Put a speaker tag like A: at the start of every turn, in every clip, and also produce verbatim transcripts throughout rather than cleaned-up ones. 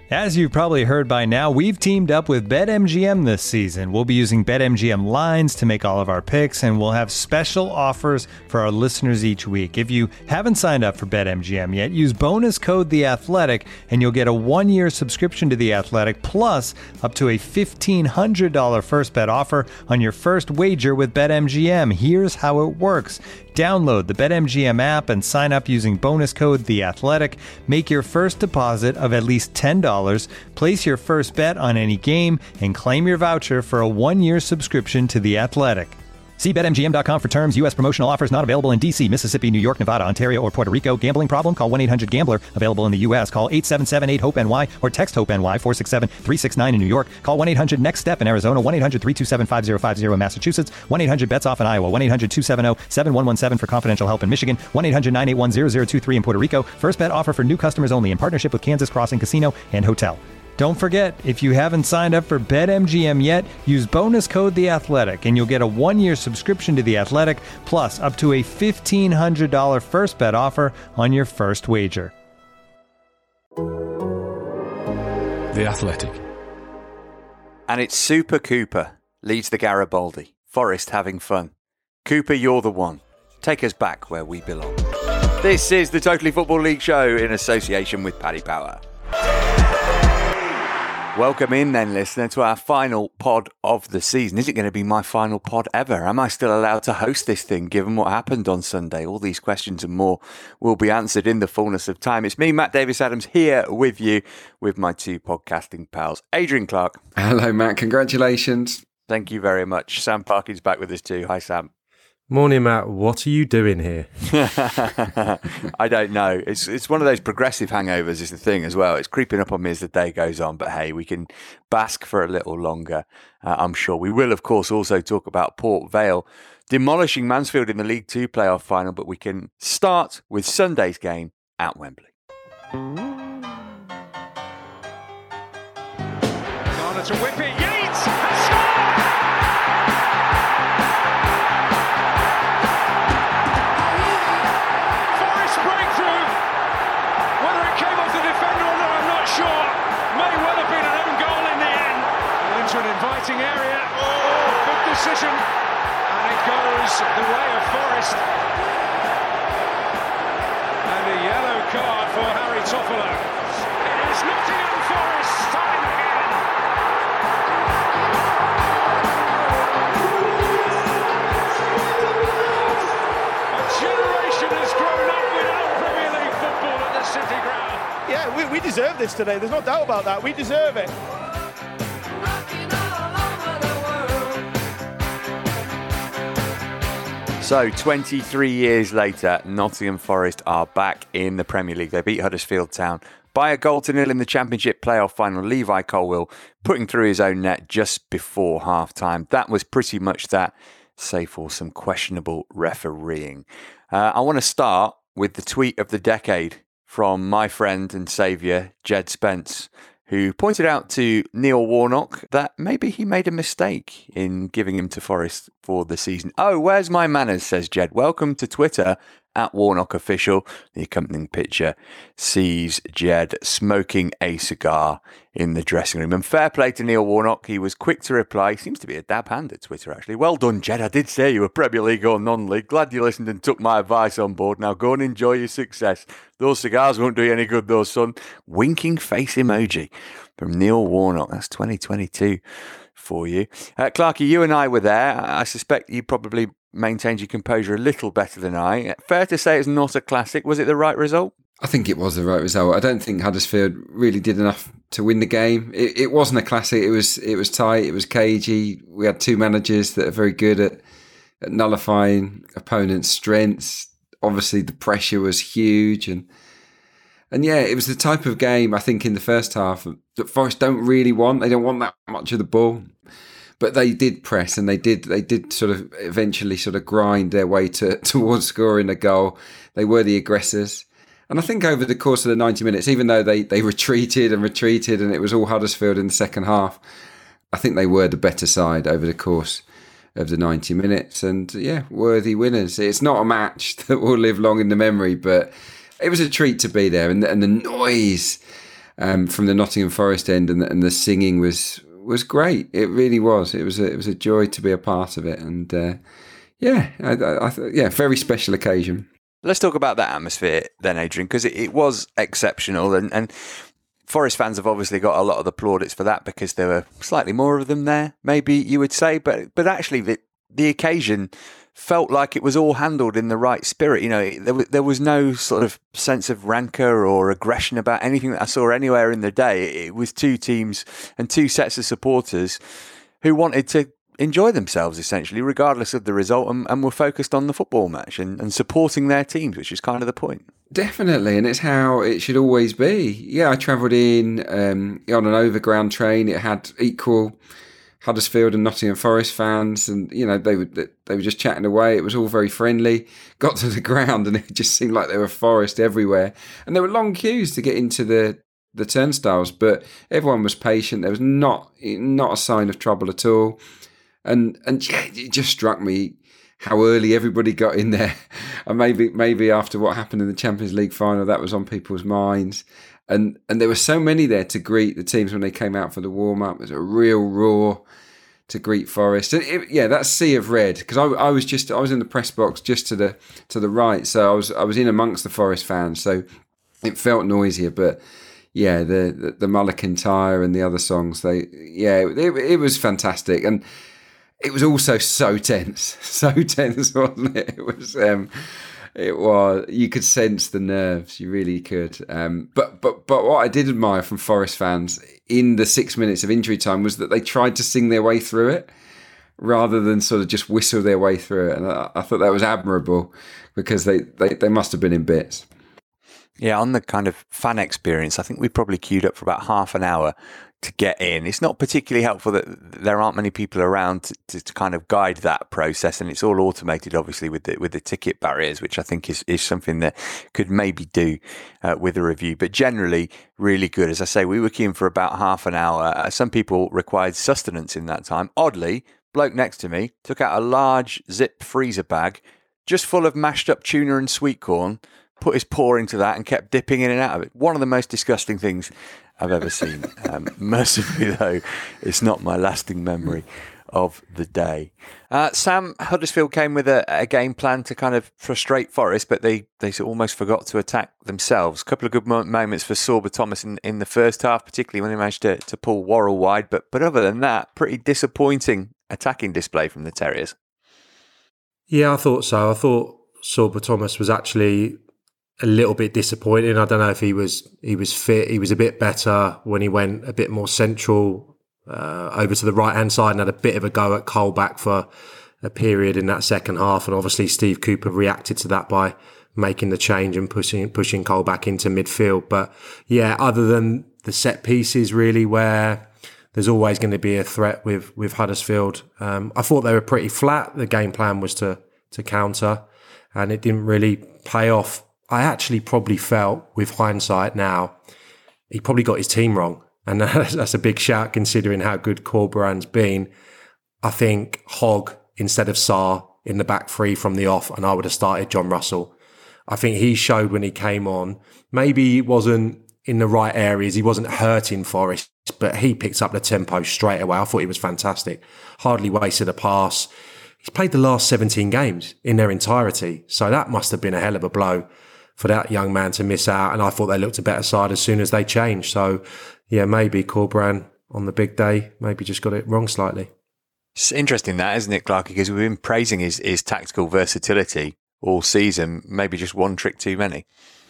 A: As you've probably heard by now, we've teamed up with BetMGM this season. We'll be using BetMGM lines to make all of our picks, and we'll have special offers for our listeners each week. If you haven't signed up for BetMGM yet, use bonus code The Athletic, and you'll get a one-year subscription to The Athletic, plus up to a fifteen hundred dollars first bet offer on your first wager with BetMGM. Here's how it works. Download the BetMGM app and sign up using bonus code The Athletic. Make your first deposit of at least ten dollars. Place your first bet on any game and claim your voucher for a one-year subscription to The Athletic. See Bet M G M dot com for terms. U S promotional offers not available in D C, Mississippi, New York, Nevada, Ontario, or Puerto Rico. Gambling problem? Call one eight hundred gambler. Available in the U S. Call eight seven seven eight hope N Y or text HOPE-NY four six seven three six nine in New York. Call one eight hundred next step in Arizona. one eight hundred three two seven five zero five zero in Massachusetts. one eight hundred bets off in Iowa. one eight hundred two seven zero seven one one seven for confidential help in Michigan. one eight hundred nine eight one zero zero two three in Puerto Rico. First bet offer for new customers only in partnership with Kansas Crossing Casino and Hotel. Don't forget, if you haven't signed up for BetMGM yet, use bonus code The Athletic, and you'll get a one-year subscription to The Athletic, plus up to a fifteen hundred dollars first bet offer on your first wager.
B: The Athletic.
C: And it's Super Cooper leads the Garibaldi. Forest having fun. Cooper, you're the one. Take us back where we belong. This is the Totally Football League show in association with Paddy Power. Welcome in then, listener, to our final pod of the season. Is it going to be my final pod ever? Am I still allowed to host this thing, given what happened on Sunday? All these questions and more will be answered in the fullness of time. It's me, Matt Davis-Adams, here with you, with my two podcasting pals, Adrian Clark.
D: Hello, Matt. Congratulations.
C: Thank you very much. Sam Parkin's back with us too. Hi, Sam.
E: Morning, Matt. What are you doing here?
C: I don't know. It's it's one of those progressive hangovers is the thing as well. It's creeping up on me as the day goes on. But hey, we can bask for a little longer, uh, I'm sure. We will, of course, also talk about Port Vale demolishing Mansfield in the League Two playoff final. But we can start with Sunday's game at Wembley.
F: Garner to whip it. Yates has scored! An inviting area. Oh, good decision. And it goes the way of Forest. And a yellow card for Harry Toffolo. It is Nottingham Forest time again. A generation has grown up without Premier League football at the City Ground.
G: Yeah, we, we deserve this today. There's no doubt about that. We deserve it.
C: So, twenty-three years later, Nottingham Forest are back in the Premier League. They beat Huddersfield Town by a goal to nil in the Championship playoff final. Levi Colwill putting through his own net just before half-time. That was pretty much that, save for some questionable refereeing. Uh, I want to start with the tweet of the decade from my friend and saviour, Jed Spence, who pointed out to Neil Warnock that maybe he made a mistake in giving him to Forest for the season. Oh, where's my manners, says Jed. Welcome to Twitter, at Warnock Official. The accompanying picture sees Jed smoking a cigar in the dressing room. And fair play to Neil Warnock. He was quick to reply. He seems to be a dab hand at Twitter, actually. Well done, Jed. I did say you were Premier League or non-league. Glad you listened and took my advice on board. Now go and enjoy your success. Those cigars won't do you any good, though, son. Winking face emoji from Neil Warnock. That's twenty twenty-two for you. Uh, Clarky, you and I were there. I suspect you probably maintained your composure a little better than I. Fair to say it's not a classic. Was it the right result?
D: I think it was the right result. I don't think Huddersfield really did enough to win the game. It, it wasn't a classic. It was it was tight. It was cagey. We had two managers that are very good at, at nullifying opponents' strengths. Obviously, the pressure was huge. And and yeah, it was the type of game, I think, in the first half that Forest don't really want. They don't want that much of the ball. But they did press, and they did they did sort of eventually sort of grind their way to, towards scoring a goal. They were the aggressors. And I think over the course of the ninety minutes, even though they, they retreated and retreated and it was all Huddersfield in the second half, I think they were the better side over the course of the ninety minutes. And yeah, worthy winners. It's not a match that will live long in the memory, but it was a treat to be there. And, and the noise um, from the Nottingham Forest end, and the, and the singing was was great. It really was. It was a, it was a joy to be a part of it, and uh, yeah, I, I, I th- yeah, very special occasion.
C: Let's talk about that atmosphere then, Adrian, because it, it was exceptional, and, and Forest fans have obviously got a lot of the plaudits for that because there were slightly more of them there, maybe you would say, but but actually the the occasion felt like it was all handled in the right spirit. You know, there was, there was no sort of sense of rancour or aggression about anything that I saw anywhere in the day. It was two teams and two sets of supporters who wanted to enjoy themselves, essentially, regardless of the result, and, and were focused on the football match and, and supporting their teams, which is kind of the point.
D: Definitely, and it's how it should always be. Yeah, I travelled in um, on an overground train. It had equal Huddersfield and Nottingham Forest fans, and you know they were they were just chatting away. It was all very friendly. Got to the ground, and it just seemed like there were Forest everywhere, and there were long queues to get into the the turnstiles. But everyone was patient. There was not not a sign of trouble at all, and and yeah, it just struck me how early everybody got in there, and maybe maybe after what happened in the Champions League final, that was on people's minds. And and there were so many there to greet the teams when they came out for the warm-up. It was a real roar to greet Forest. And it, yeah, that sea of red, because I, I was just I was in the press box just to the to the right, so I was I was in amongst the Forest fans, so it felt noisier. But yeah, the the, the Mullican Tyre and the other songs, they yeah, it, it was fantastic, and it was also so tense, so tense, wasn't it? It was. Um, It was. You could sense the nerves. You really could. Um, but but but what I did admire from Forest fans in the six minutes of injury time was that they tried to sing their way through it rather than sort of just whistle their way through it. And I, I thought that was admirable because they, they, they must have been in bits.
C: Yeah, on the kind of fan experience, I think we probably queued up for about half an hour to get in. It's not particularly helpful that there aren't many people around to, to, to kind of guide that process, and it's all automated, obviously, with the with the ticket barriers, which I think is, is something that could maybe do uh, with a review. But generally, really good. As I say, we were queuing for about half an hour. Uh, some people required sustenance in that time. Oddly, bloke next to me took out a large zip freezer bag just full of mashed up tuna and sweet corn, put his paw into that and kept dipping in and out of it. One of the most disgusting things I've ever seen. Um, mercifully, though, it's not my lasting memory of the day. Uh, Sam, Huddersfield came with a, a game plan to kind of frustrate Forest, but they, they almost forgot to attack themselves. A couple of good mo- moments for Sorba Thomas in, in the first half, particularly when they managed to, to pull Worrell wide. But, but other than that, pretty disappointing attacking display from the Terriers.
E: Yeah, I thought so. I thought Sorba Thomas was actually a little bit disappointing. I don't know if he was he was fit. He was a bit better when he went a bit more central uh, over to the right hand side and had a bit of a go at Colback for a period in that second half. And obviously Steve Cooper reacted to that by making the change and pushing pushing Colback into midfield. But yeah, other than the set pieces, really, where there's always going to be a threat with with Huddersfield. Um, I thought they were pretty flat. The game plan was to to counter, and it didn't really pay off. I actually probably felt, with hindsight now, he probably got his team wrong. And that's a big shout considering how good Corberan's been. I think Hogg instead of Sarr in the back three from the off, and I would have started John Russell. I think he showed when he came on, maybe he wasn't in the right areas, he wasn't hurting Forest, but he picked up the tempo straight away. I thought he was fantastic. Hardly wasted a pass. He's played the last seventeen games in their entirety. So that must have been a hell of a blow for that young man to miss out. And I thought they looked a better side as soon as they changed. So, yeah, maybe Corberan on the big day, maybe just got it wrong slightly.
C: It's interesting that, isn't it, Clark? Because we've been praising his, his tactical versatility all season. Maybe just one trick too many.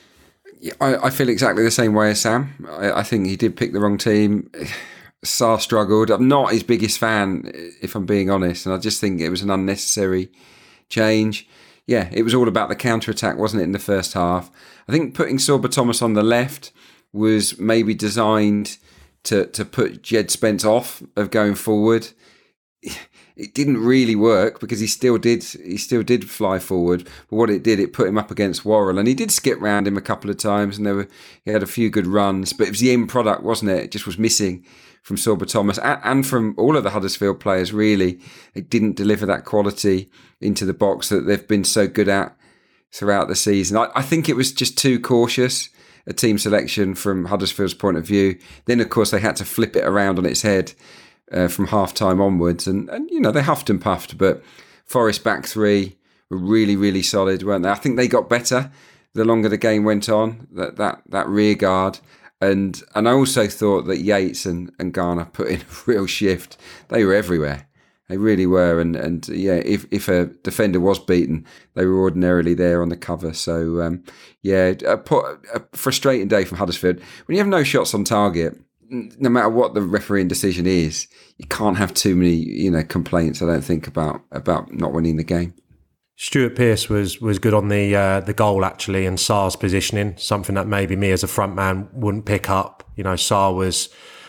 D: Yeah, I, I feel exactly the same way as Sam. I, I think he did pick the wrong team. Sarr struggled. I'm not his biggest fan, if I'm being honest. And I just think it was an unnecessary change. Yeah, it was all about the counter-attack, wasn't it, in the first half? I think putting Sorba Thomas on the left was maybe designed to, to put Jed Spence off of going forward. It didn't really work because he still did he still did fly forward. But what it did, it put him up against Worrell. And he did skip round him a couple of times and there were he had a few good runs. But it was the end product, wasn't it? It just was missing from Sorba Thomas and from all of the Huddersfield players, really. They didn't deliver that quality into the box that they've been so good at throughout the season. I, I think it was just too cautious. a team selection from Huddersfield's point of view. Then, of course, they had to flip it around on its head uh, from half-time onwards. And, and, you know, they huffed and puffed, but Forest back three were really, really solid, weren't they? I think they got better the longer the game went on, that that, that rear guard. And and I also thought that Yates and, and Garner put in a real shift. They were everywhere. They really were. And, and yeah, if, if a defender was beaten, they were ordinarily there on the cover. So, um, yeah, a, a frustrating day from Huddersfield. When you have no shots on target, no matter what the refereeing decision is, you can't have too many, you know, complaints, I don't think, about about not winning the game.
E: Stuart Pearce was was good on the uh, the goal, actually, and Sarr's positioning, something that maybe me as a front man wouldn't pick up. You know, Sarr was,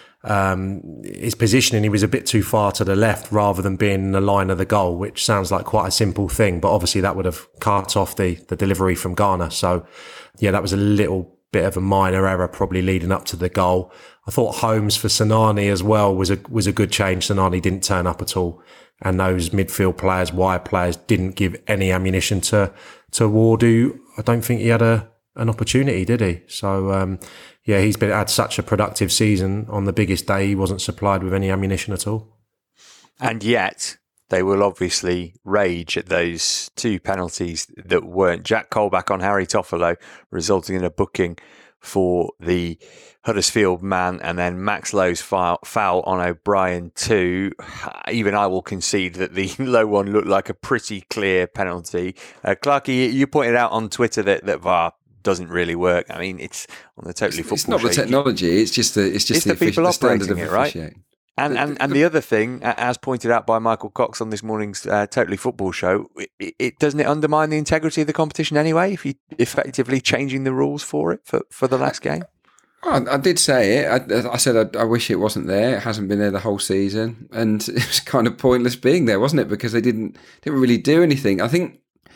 E: um, his positioning, he was a bit too far to the left rather than being in the line of the goal, which sounds like quite a simple thing, but obviously that would have cut off the, the delivery from Garner. So, yeah, that was a little bit of a minor error probably leading up to the goal. I thought Holmes for Sinani as well was a was a good change. Sinani didn't turn up at all. And those midfield players, wide players, didn't give any ammunition to to Ward, who I don't think he had a an opportunity, did he? So, um, yeah, he's been had such a productive season. On the biggest day, he wasn't supplied with any ammunition at all.
C: And yet, they will obviously rage at those two penalties that weren't. Jack Colback on Harry Toffolo, resulting in a booking for the Huddersfield man, and then Max Lowe's foul, foul on O'Brien too. Even I will concede that the Lowe one looked like a pretty clear penalty. Uh, Clarky, you pointed out on Twitter that, that V A R doesn't really work. I mean, it's on the Totally Football
D: It's not
C: show.
D: the technology, it's just the, it's just
C: it's
D: the,
C: the people
D: the standard
C: operating
D: of
C: it, right?
D: officiating.
C: And, and and the other thing, as pointed out by Michael Cox on this morning's uh, Totally Football show, it, it doesn't it undermine the integrity of the competition anyway if you effectively changing the rules for it for, for the last game?
D: Well, I, I did say it. I, I said I, I wish it wasn't there. It hasn't been there the whole season, and it was kind of pointless being there, wasn't it? Because they didn't didn't really do anything. I think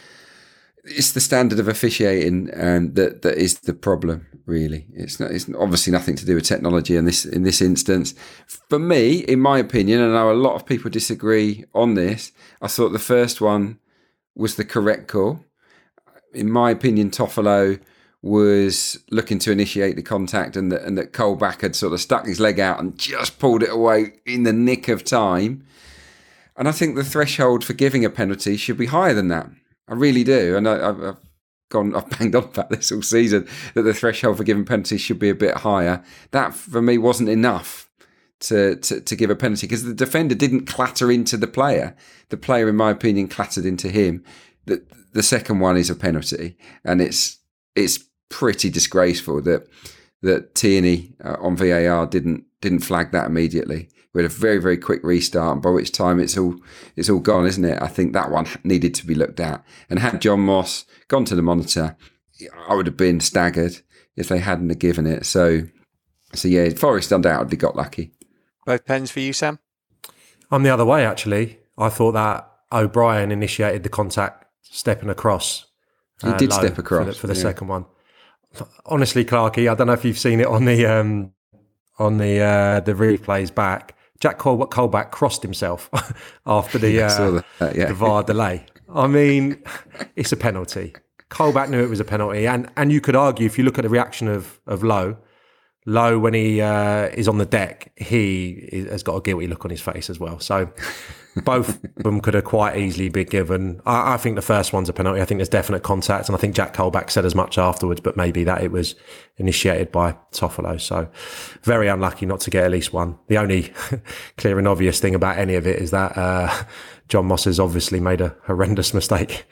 D: it's the standard of officiating um, that that is the problem. Really, it's not. It's obviously nothing to do with technology in this in this instance. For me, in my opinion, and I know a lot of people disagree on this, I thought the first one was the correct call. In my opinion, Toffolo was looking to initiate the contact, and that and that Colback had sort of stuck his leg out and just pulled it away in the nick of time. And I think the threshold for giving a penalty should be higher than that. I really do. And I, I've gone, I've banged on about this all season, that the threshold for giving penalties should be a bit higher. That for me wasn't enough to to, to give a penalty, because the defender didn't clatter into the player. The player, in my opinion, clattered into him. The the second one is a penalty, and it's it's pretty disgraceful that that Tierney uh, on V A R didn't didn't flag that immediately. We had a very, very quick restart, and by which time it's all it's all gone, isn't it? I think that one needed to be looked at. And had John Moss gone to the monitor, I would have been staggered if they hadn't have given it. So, so yeah, Forest undoubtedly got lucky.
C: Both pens for you, Sam?
E: I'm the other way, actually. I thought that O'Brien initiated the contact stepping across.
D: He
E: uh,
D: did
E: low
D: step across
E: for the, for the
D: yeah.
E: second one. Honestly, Clarky, I don't know if you've seen it on the um, on the uh, the replays back. Jack Col- Colback crossed himself after the,
D: yeah,
E: uh,
D: that, yeah.
E: the V A R delay. I mean, it's a penalty. Colback knew it was a penalty. And and you could argue, if you look at the reaction of, of Lowe, Lowe, when he uh, is on the deck, he has got a guilty look on his face as well. So both of them could have quite easily been given. I, I think the first one's a penalty. I think there's definite contact. And I think Jack Colback said as much afterwards, but maybe that it was initiated by Toffolo. So very unlucky not to get at least one. The only clear and obvious thing about any of it is that uh, John Moss has obviously made a horrendous mistake.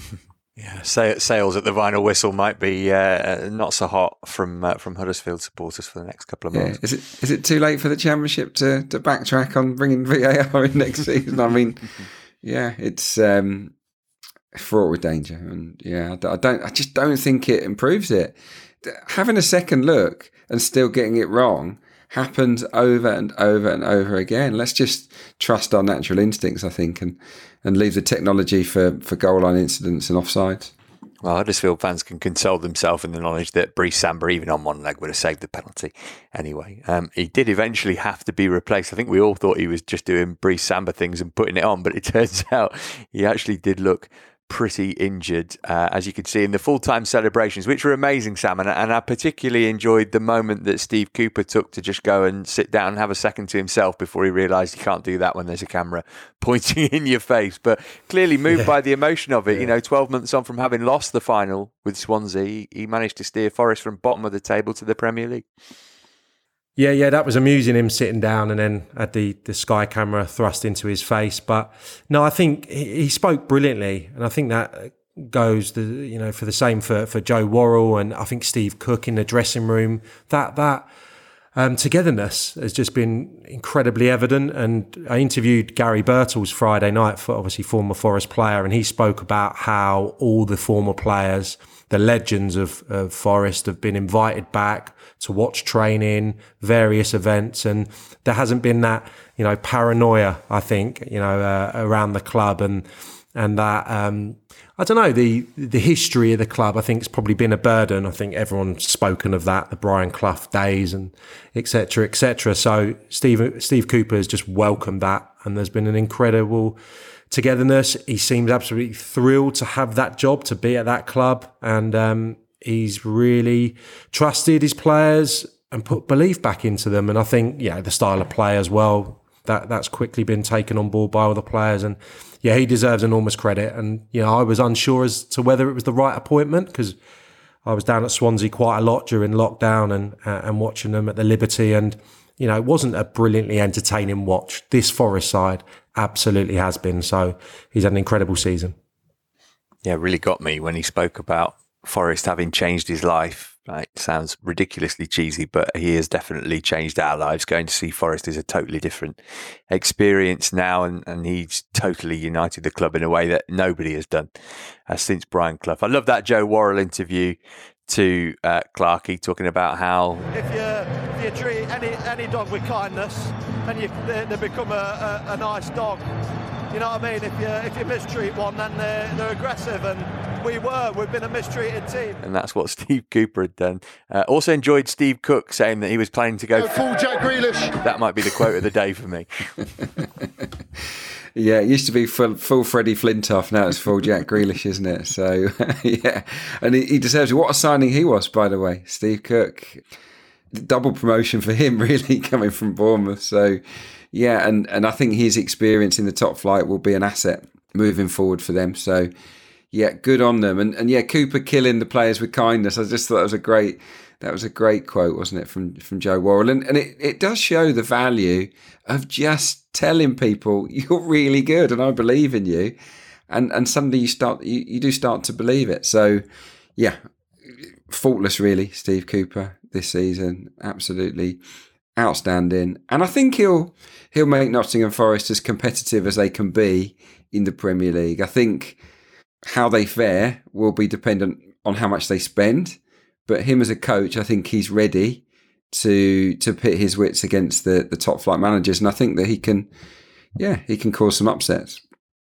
C: Yeah, sales at the Vinyl Whistle might be uh, not so hot from uh, from Huddersfield supporters for the next couple of months.
D: Yeah. Is it is it too late for the Championship to, to backtrack on bringing V A R in next season? I mean, yeah, it's um, fraught with danger, and yeah, I don't, I just don't think it improves it. Having a second look and still getting it wrong happens over and over and over again. Let's just trust our natural instincts, I think, and, and leave the technology for, for goal line incidents and offsides.
C: Well, Huddersfield fans can console themselves in the knowledge that Brice Samba, even on one leg, would have saved the penalty anyway. Um, he did eventually have to be replaced. I think we all thought he was just doing Brice Samba things and putting it on, but it turns out he actually did look pretty injured, uh, as you could see in the full-time celebrations, which were amazing, Sam. And, and I particularly enjoyed the moment that Steve Cooper took to just go and sit down and have a second to himself before he realised you can't do that when there's a camera pointing in your face. But clearly moved yeah. by the emotion of it. Yeah. You know, twelve months on from having lost the final with Swansea, he managed to steer Forest from bottom of the table to the Premier League.
E: Yeah, yeah, that was amusing, him sitting down and then had the, the Sky camera thrust into his face. But no, I think he, he spoke brilliantly. And I think that goes, the, you know, for the same for, for Joe Worrell and I think Steve Cook in the dressing room. That that um, togetherness has just been incredibly evident. And I interviewed Gary Birtles Friday night, for obviously former Forest player, and he spoke about how all the former players, the legends of, of Forest, have been invited back to watch training, various events, and there hasn't been that, you know, paranoia, I think, you know, uh, around the club, and and that um, I don't know, the the history of the club, I think, has probably been a burden. I think everyone's spoken of that, the Brian Clough days, and et cetera, et cetera. So Steve Steve Cooper has just welcomed that, and there's been an incredible togetherness. He seems absolutely thrilled to have that job, to be at that club, and um, he's really trusted his players and put belief back into them. And I think, yeah, the style of play as well, that that's quickly been taken on board by all the players. And yeah, he deserves enormous credit. And, you know, I was unsure as to whether it was the right appointment because I was down at Swansea quite a lot during lockdown and uh, and watching them at the Liberty. And, you know, it wasn't a brilliantly entertaining watch. This Forest side absolutely has been. So he's had an incredible season.
C: Yeah, really got me when he spoke about Forest having changed his life. Right, sounds ridiculously cheesy, but he has definitely changed our lives. Going to see Forest is a totally different experience now, and, and he's totally united the club in a way that nobody has done uh, since Brian Clough. I love that Joe Worrell interview to uh, Clarkey talking about how
G: if you, if you treat any any dog with kindness, and you they, they become a, a, a nice dog. You know what I mean? If you if you mistreat one, then they're, they're aggressive, and we were. We've been a mistreated team.
C: And that's what Steve Cooper had done. Uh, also enjoyed Steve Cook saying that he was planning to go...
G: go full Jack Grealish.
C: That might be the quote of the day for me.
D: Yeah, it used to be full, full Freddie Flintoff. Now it's full Jack Grealish, isn't it? So, yeah. And he, he deserves it. What a signing he was, by the way. Steve Cook. Double promotion for him, really, coming from Bournemouth. So... Yeah, and, and I think his experience in the top flight will be an asset moving forward for them. So, yeah, good on them. And and yeah, Cooper killing the players with kindness. I just thought that was a great that was a great quote, wasn't it, from from Joe Worrell? And and it, it does show the value of just telling people you're really good and I believe in you, and and suddenly you start you, you do start to believe it. So, yeah, faultless really, Steve Cooper this season, absolutely outstanding. And I think he'll he'll make Nottingham Forest as competitive as they can be in the Premier League. I think how they fare will be dependent on how much they spend. But him as a coach, I think he's ready to to pit his wits against the, the top flight managers. And I think that he can, yeah, he can cause some upsets.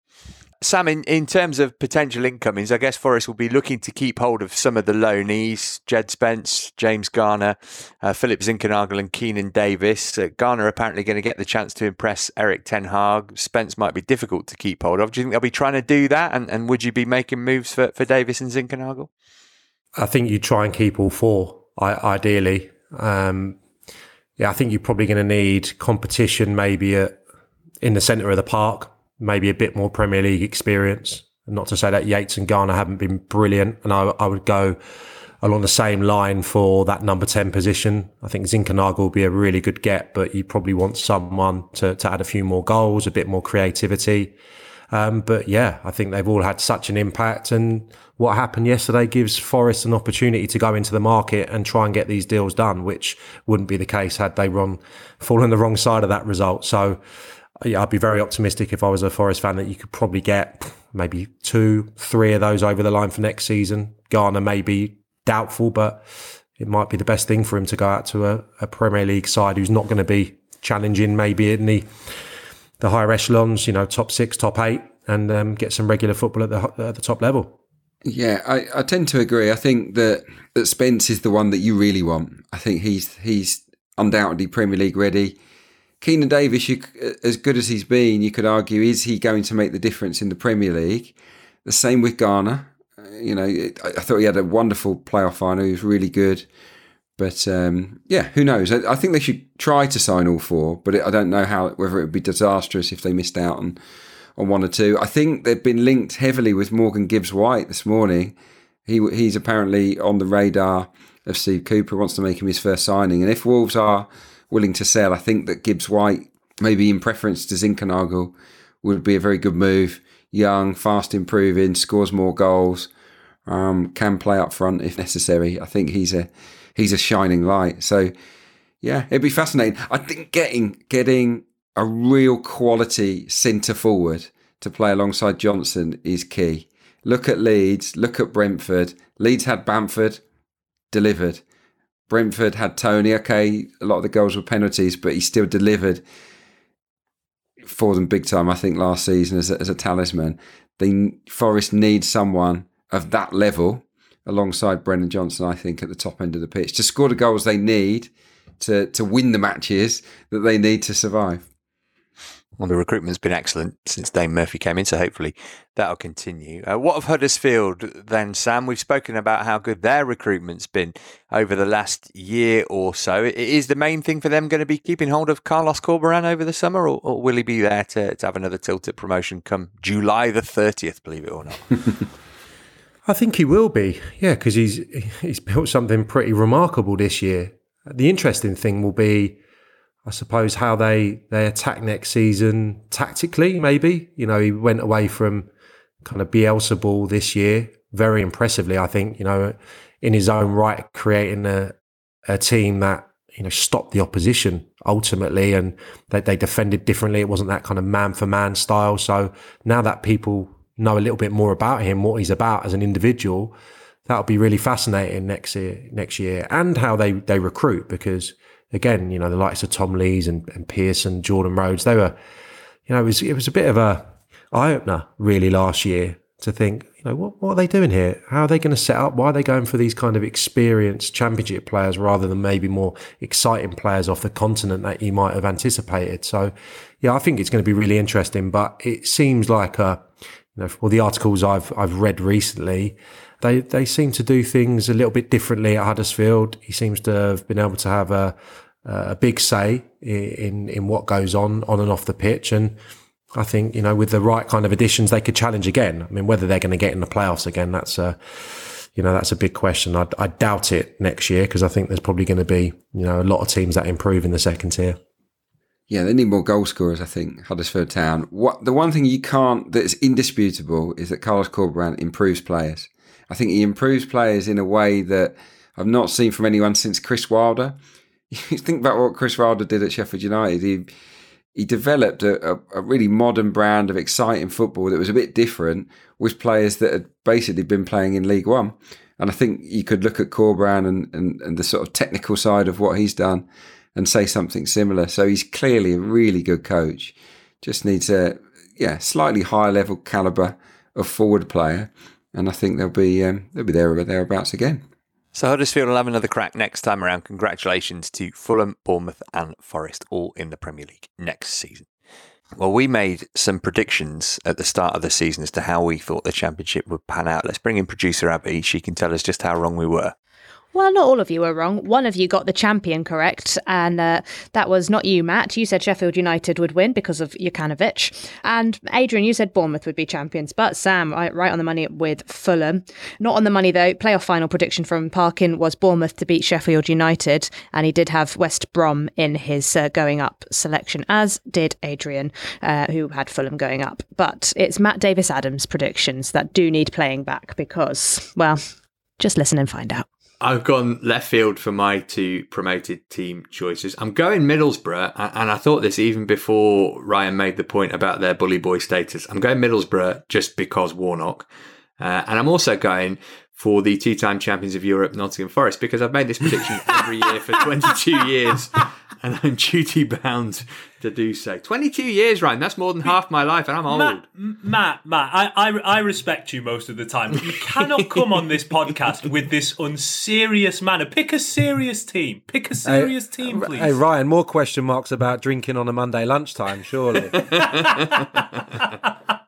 C: Sam, in, in terms of potential incomings, I guess Forest will be looking to keep hold of some of the loanees, Jed Spence, James Garner, uh, Philip Zinckernagel and Keenan Davis. Uh, Garner apparently going to get the chance to impress Eric Ten Hag. Spence might be difficult to keep hold of. Do you think they'll be trying to do that? And, and would you be making moves for, for Davis and Zinckernagel?
E: I think you try and keep all four, ideally. Um, yeah, I think you're probably going to need competition maybe at, in the centre of the park. Maybe a bit more Premier League experience. Not to say that Yates and Garner haven't been brilliant, and I, I would go along the same line for that number ten position. I think Zinckernagel will be a really good get, but you probably want someone to, to add a few more goals, a bit more creativity. Um, but yeah, I think they've all had such an impact, and what happened yesterday gives Forest an opportunity to go into the market and try and get these deals done, which wouldn't be the case had they run, fallen the wrong side of that result. So yeah, I'd be very optimistic if I was a Forest fan that you could probably get maybe two, three of those over the line for next season. Garner may be doubtful, but it might be the best thing for him to go out to a, a Premier League side who's not going to be challenging maybe in the the higher echelons, you know, top six, top eight, and um, get some regular football at the at the top level.
D: Yeah, I, I tend to agree. I think that, that Spence is the one that you really want. I think he's he's undoubtedly Premier League ready. Keenan Davis, you, as good as he's been, you could argue, is he going to make the difference in the Premier League? The same with Garner. Uh, you know, I, I thought he had a wonderful playoff final. He was really good. But um, yeah, who knows? I, I think they should try to sign all four, but it, I don't know how whether it would be disastrous if they missed out on, on one or two. I think they've been linked heavily with Morgan Gibbs-White this morning. He He's apparently on the radar of Steve Cooper, wants to make him his first signing. And if Wolves are willing to sell, I think that Gibbs-White, maybe in preference to Zinkernagel, would be a very good move. Young, fast improving, scores more goals, um, can play up front if necessary. I think he's a he's a shining light. So yeah, it'd be fascinating. I think getting getting a real quality centre forward to play alongside Johnson is key. Look at Leeds, look at Brentford. Leeds had Bamford, delivered. Brentford had Tony. Okay, a lot of the goals were penalties, but he still delivered for them big time, I think, last season as a, as a talisman. They, Forest needs someone of that level alongside Brennan Johnson, I think, at the top end of the pitch to score the goals they need to, to win the matches that they need to survive.
C: Well, the recruitment's been excellent since Dane Murphy came in, so hopefully that'll continue. Uh, what of Huddersfield then, Sam? We've spoken about how good their recruitment's been over the last year or so. Is the main thing for them going to be keeping hold of Carlos Corberán over the summer, or, or will he be there to, to have another tilt at promotion come July the thirtieth, believe it or not?
E: I think he will be, yeah, because he's he's built something pretty remarkable this year. The interesting thing will be, I suppose, how they, they attack next season tactically, maybe. You know, he went away from kind of Bielsa ball this year, very impressively, I think, you know, in his own right, creating a, a team that, you know, stopped the opposition ultimately, and they, they defended differently. It wasn't that kind of man-for-man style. So now that people know a little bit more about him, what he's about as an individual, that'll be really fascinating next year, next year, and how they, they recruit, because again, you know, the likes of Tom Lees and, and Pearson, Jordan Rhodes, they were, you know, it was, it was a bit of a eye-opener really last year to think, you know, what, what are they doing here? How are they going to set up? Why are they going for these kind of experienced championship players rather than maybe more exciting players off the continent that you might have anticipated? So, yeah, I think it's going to be really interesting, but it seems like, a, you know, for the articles I've, I've read recently, They they seem to do things a little bit differently at Huddersfield. He seems to have been able to have a a big say in in what goes on on and off the pitch. And I think, you know, with the right kind of additions, they could challenge again. I mean, whether they're going to get in the playoffs again, that's a you know that's a big question. I I doubt it next year, because I think there's probably going to be, you know, a lot of teams that improve in the second tier.
D: Yeah, they need more goal scorers, I think, Huddersfield Town. What the one thing you can't that's indisputable is that Carlos Corberán improves players. I think he improves players in a way that I've not seen from anyone since Chris Wilder. You think about what Chris Wilder did at Sheffield United. He he developed a, a, a really modern brand of exciting football that was a bit different with players that had basically been playing in League One. And I think you could look at Corberán and, and, and the sort of technical side of what he's done and say something similar. So he's clearly a really good coach. Just needs a yeah slightly higher level calibre of forward player. And I think they'll be um, they'll be there or thereabouts again.
C: So Huddersfield will have another crack next time around. Congratulations to Fulham, Bournemouth and Forest, all in the Premier League next season. Well, we made some predictions at the start of the season as to how we thought the Championship would pan out. Let's bring in producer Abby. She can tell us just how wrong we were.
H: Well, not all of you were wrong. One of you got the champion correct, and uh, that was not you, Matt. You said Sheffield United would win because of Jokanovic. And Adrian, you said Bournemouth would be champions. But Sam, right on the money with Fulham. Not on the money, though. Playoff final prediction from Parkin was Bournemouth to beat Sheffield United. And he did have West Brom in his uh, going up selection, as did Adrian, uh, who had Fulham going up. But it's Matt Davis-Adams' predictions that do need playing back because, well, just listen and find out.
I: I've gone left field for my two promoted team choices. I'm going Middlesbrough, and I thought this even before Ryan made the point about their bully boy status. I'm going Middlesbrough just because Warnock. Uh, and I'm also going for the two-time champions of Europe, Nottingham Forest, because I've made this prediction every year for twenty-two years, and I'm duty-bound to do so. twenty-two years, Ryan, that's more than half my life, and I'm old.
J: Matt, Matt, Matt I, I, I respect you most of the time, but you cannot come on this podcast with this unserious manner. Pick a serious team. Pick a serious
E: hey,
J: team, please.
E: Hey, Ryan, more question marks about drinking on a Monday lunchtime, surely.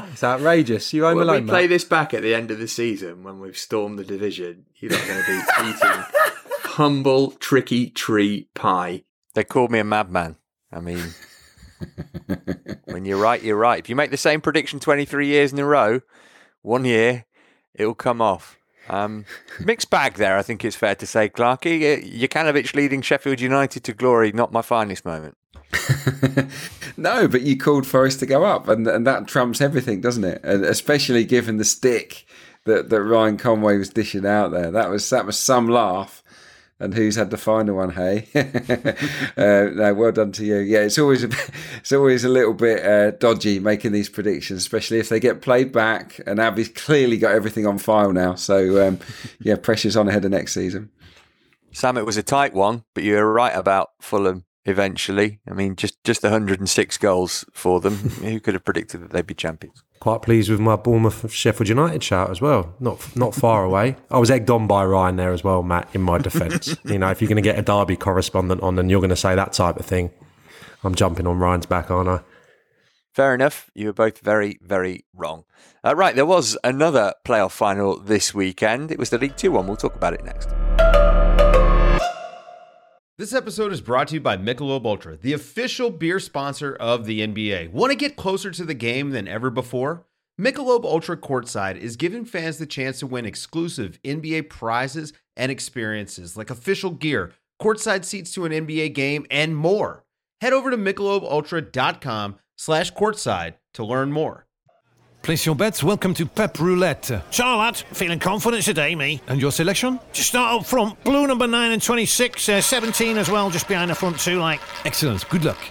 E: It's outrageous. You home
I: when
E: alone,
I: we play
E: Matt?
I: this back at the end of the season, when we've stormed the division, you're not going to be eating humble, tricky tree pie.
C: They called me a madman. I mean, when you're right, you're right. If you make the same prediction twenty-three years in a row, one year, it'll come off. Um, mixed bag there, I think it's fair to say, Clarky. Jokanovic leading Sheffield United to glory, not my finest moment.
D: No, but you called Forest to go up, and, and that trumps everything, doesn't it? And especially given the stick that, that Ryan Conway was dishing out there. That was that was some laugh. And who's had the final one? Hey, uh, no, well done to you. Yeah, it's always a, it's always a little bit uh, dodgy making these predictions, especially if they get played back. And Abby's clearly got everything on file now, so um, yeah, pressure's on ahead of next season.
C: Sam, it was a tight one, but you were right about Fulham eventually. I mean, just just one hundred six goals for them. Who could have predicted that they'd be champions?
E: Quite pleased with my Bournemouth Sheffield United shout as well. Not not far away. I was egged on by Ryan there as well, Matt, in my defence. You know, if you're going to get a Derby correspondent on and you're going to say that type of thing, I'm jumping on Ryan's back, aren't I?
C: Fair enough. You were both very, very wrong. Uh, right, there was another playoff final this weekend. It was the League Two one. We'll talk about it next.
K: This episode is brought to you by Michelob Ultra, the official beer sponsor of the N B A. Want to get closer to the game than ever before? Michelob Ultra Courtside is giving fans the chance to win exclusive N B A prizes and experiences like official gear, courtside seats to an N B A game, and more. Head over to michelobultra.com slash courtside to learn more.
L: Place your bets. Welcome to Pep Roulette. Charlotte, feeling confident today, me. And your selection? Just start up front. Blue number nine and twenty-six, uh, seventeen as well, just behind the front two, like. Excellent. Good luck.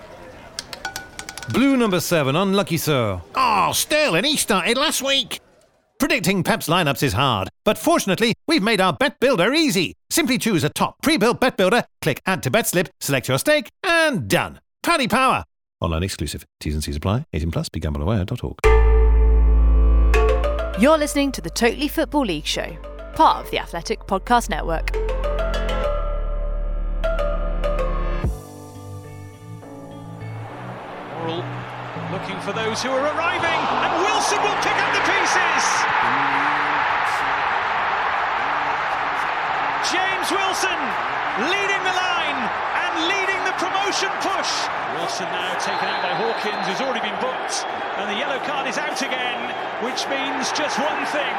L: Blue number seven, unlucky, sir. Oh, Sterling, he started last week. Predicting Pep's lineups is hard, but fortunately, we've made our bet builder easy. Simply choose a top pre-built bet builder, click Add to Bet Slip, select your stake, and done. Paddy Power. Online exclusive. T's and C's apply. eighteen plus. Be gamble aware dot org.
M: You're listening to the Totally Football League Show, part of the Athletic Podcast Network.
F: Worrell looking for those who are arriving, and Wilson will pick up the pieces. James Wilson leading the line and leading the promotion push. Wilson now taken out by Hawkins, who's already been booked, and the yellow card is out again, which means just one thing.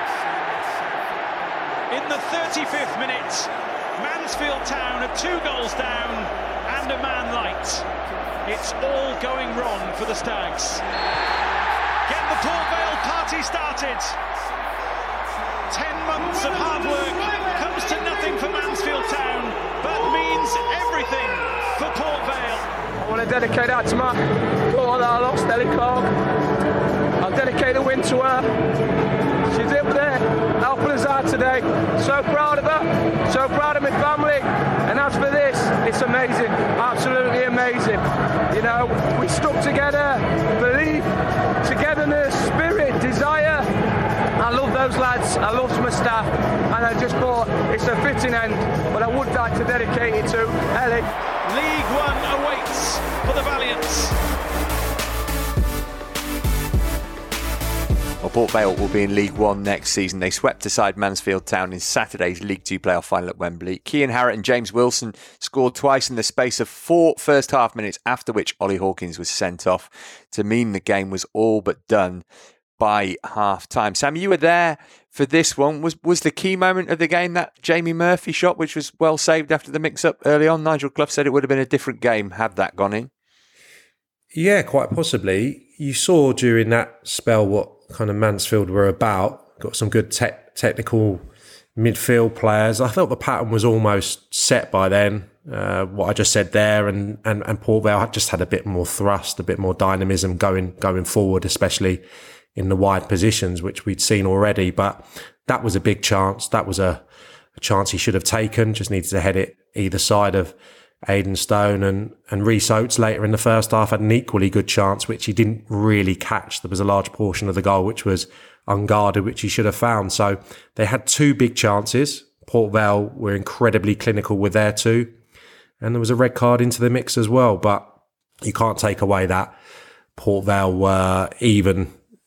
F: In the thirty-fifth minute, Mansfield Town are two goals down and a man light. It's all going wrong for the Stags. Get the Port Vale party started. Ten months of hard work comes to nothing for Mansfield Town, but means everything for Port Vale.
N: I want to dedicate that to my daughter that I lost, Ellie Clark. I'll dedicate the win to her. She's up there, helping us out today. So proud of her, so proud of my family. And as for this, it's amazing, absolutely amazing. You know, we stuck together, belief, togetherness, spirit, desire. I love those lads, I love my staff, and I just thought it's a fitting end, but I would like to dedicate it to Ellie.
F: League One awaits for the Valiants.
C: Well, Port Vale will be in League One next season. They swept aside Mansfield Town in Saturday's League Two playoff final at Wembley. Kean Harrett and James Wilson scored twice in the space of four first half minutes, after which Ollie Hawkins was sent off to mean the game was all but done by half time. Sam, you were there for this one. Was was the key moment of the game that Jamie Murphy shot, which was well saved after the mix-up early on? Nigel Clough said it would have been a different game had that gone in.
E: Yeah, quite possibly. You saw during that spell what kind of Mansfield were about. Got some good te- technical midfield players. I felt the pattern was almost set by then. Uh, what I just said there, and and and Port Vale had just had a bit more thrust, a bit more dynamism going going forward, especially in the wide positions, which we'd seen already. But that was a big chance. That was a, a chance he should have taken. Just needed to head it either side of Aidan Stone, and, and Rhys Oates later in the first half had an equally good chance, which he didn't really catch. There was a large portion of the goal which was unguarded, which he should have found. So they had two big chances. Port Vale were incredibly clinical with their two. And there was a red card into the mix as well. But you can't take away that Port Vale were even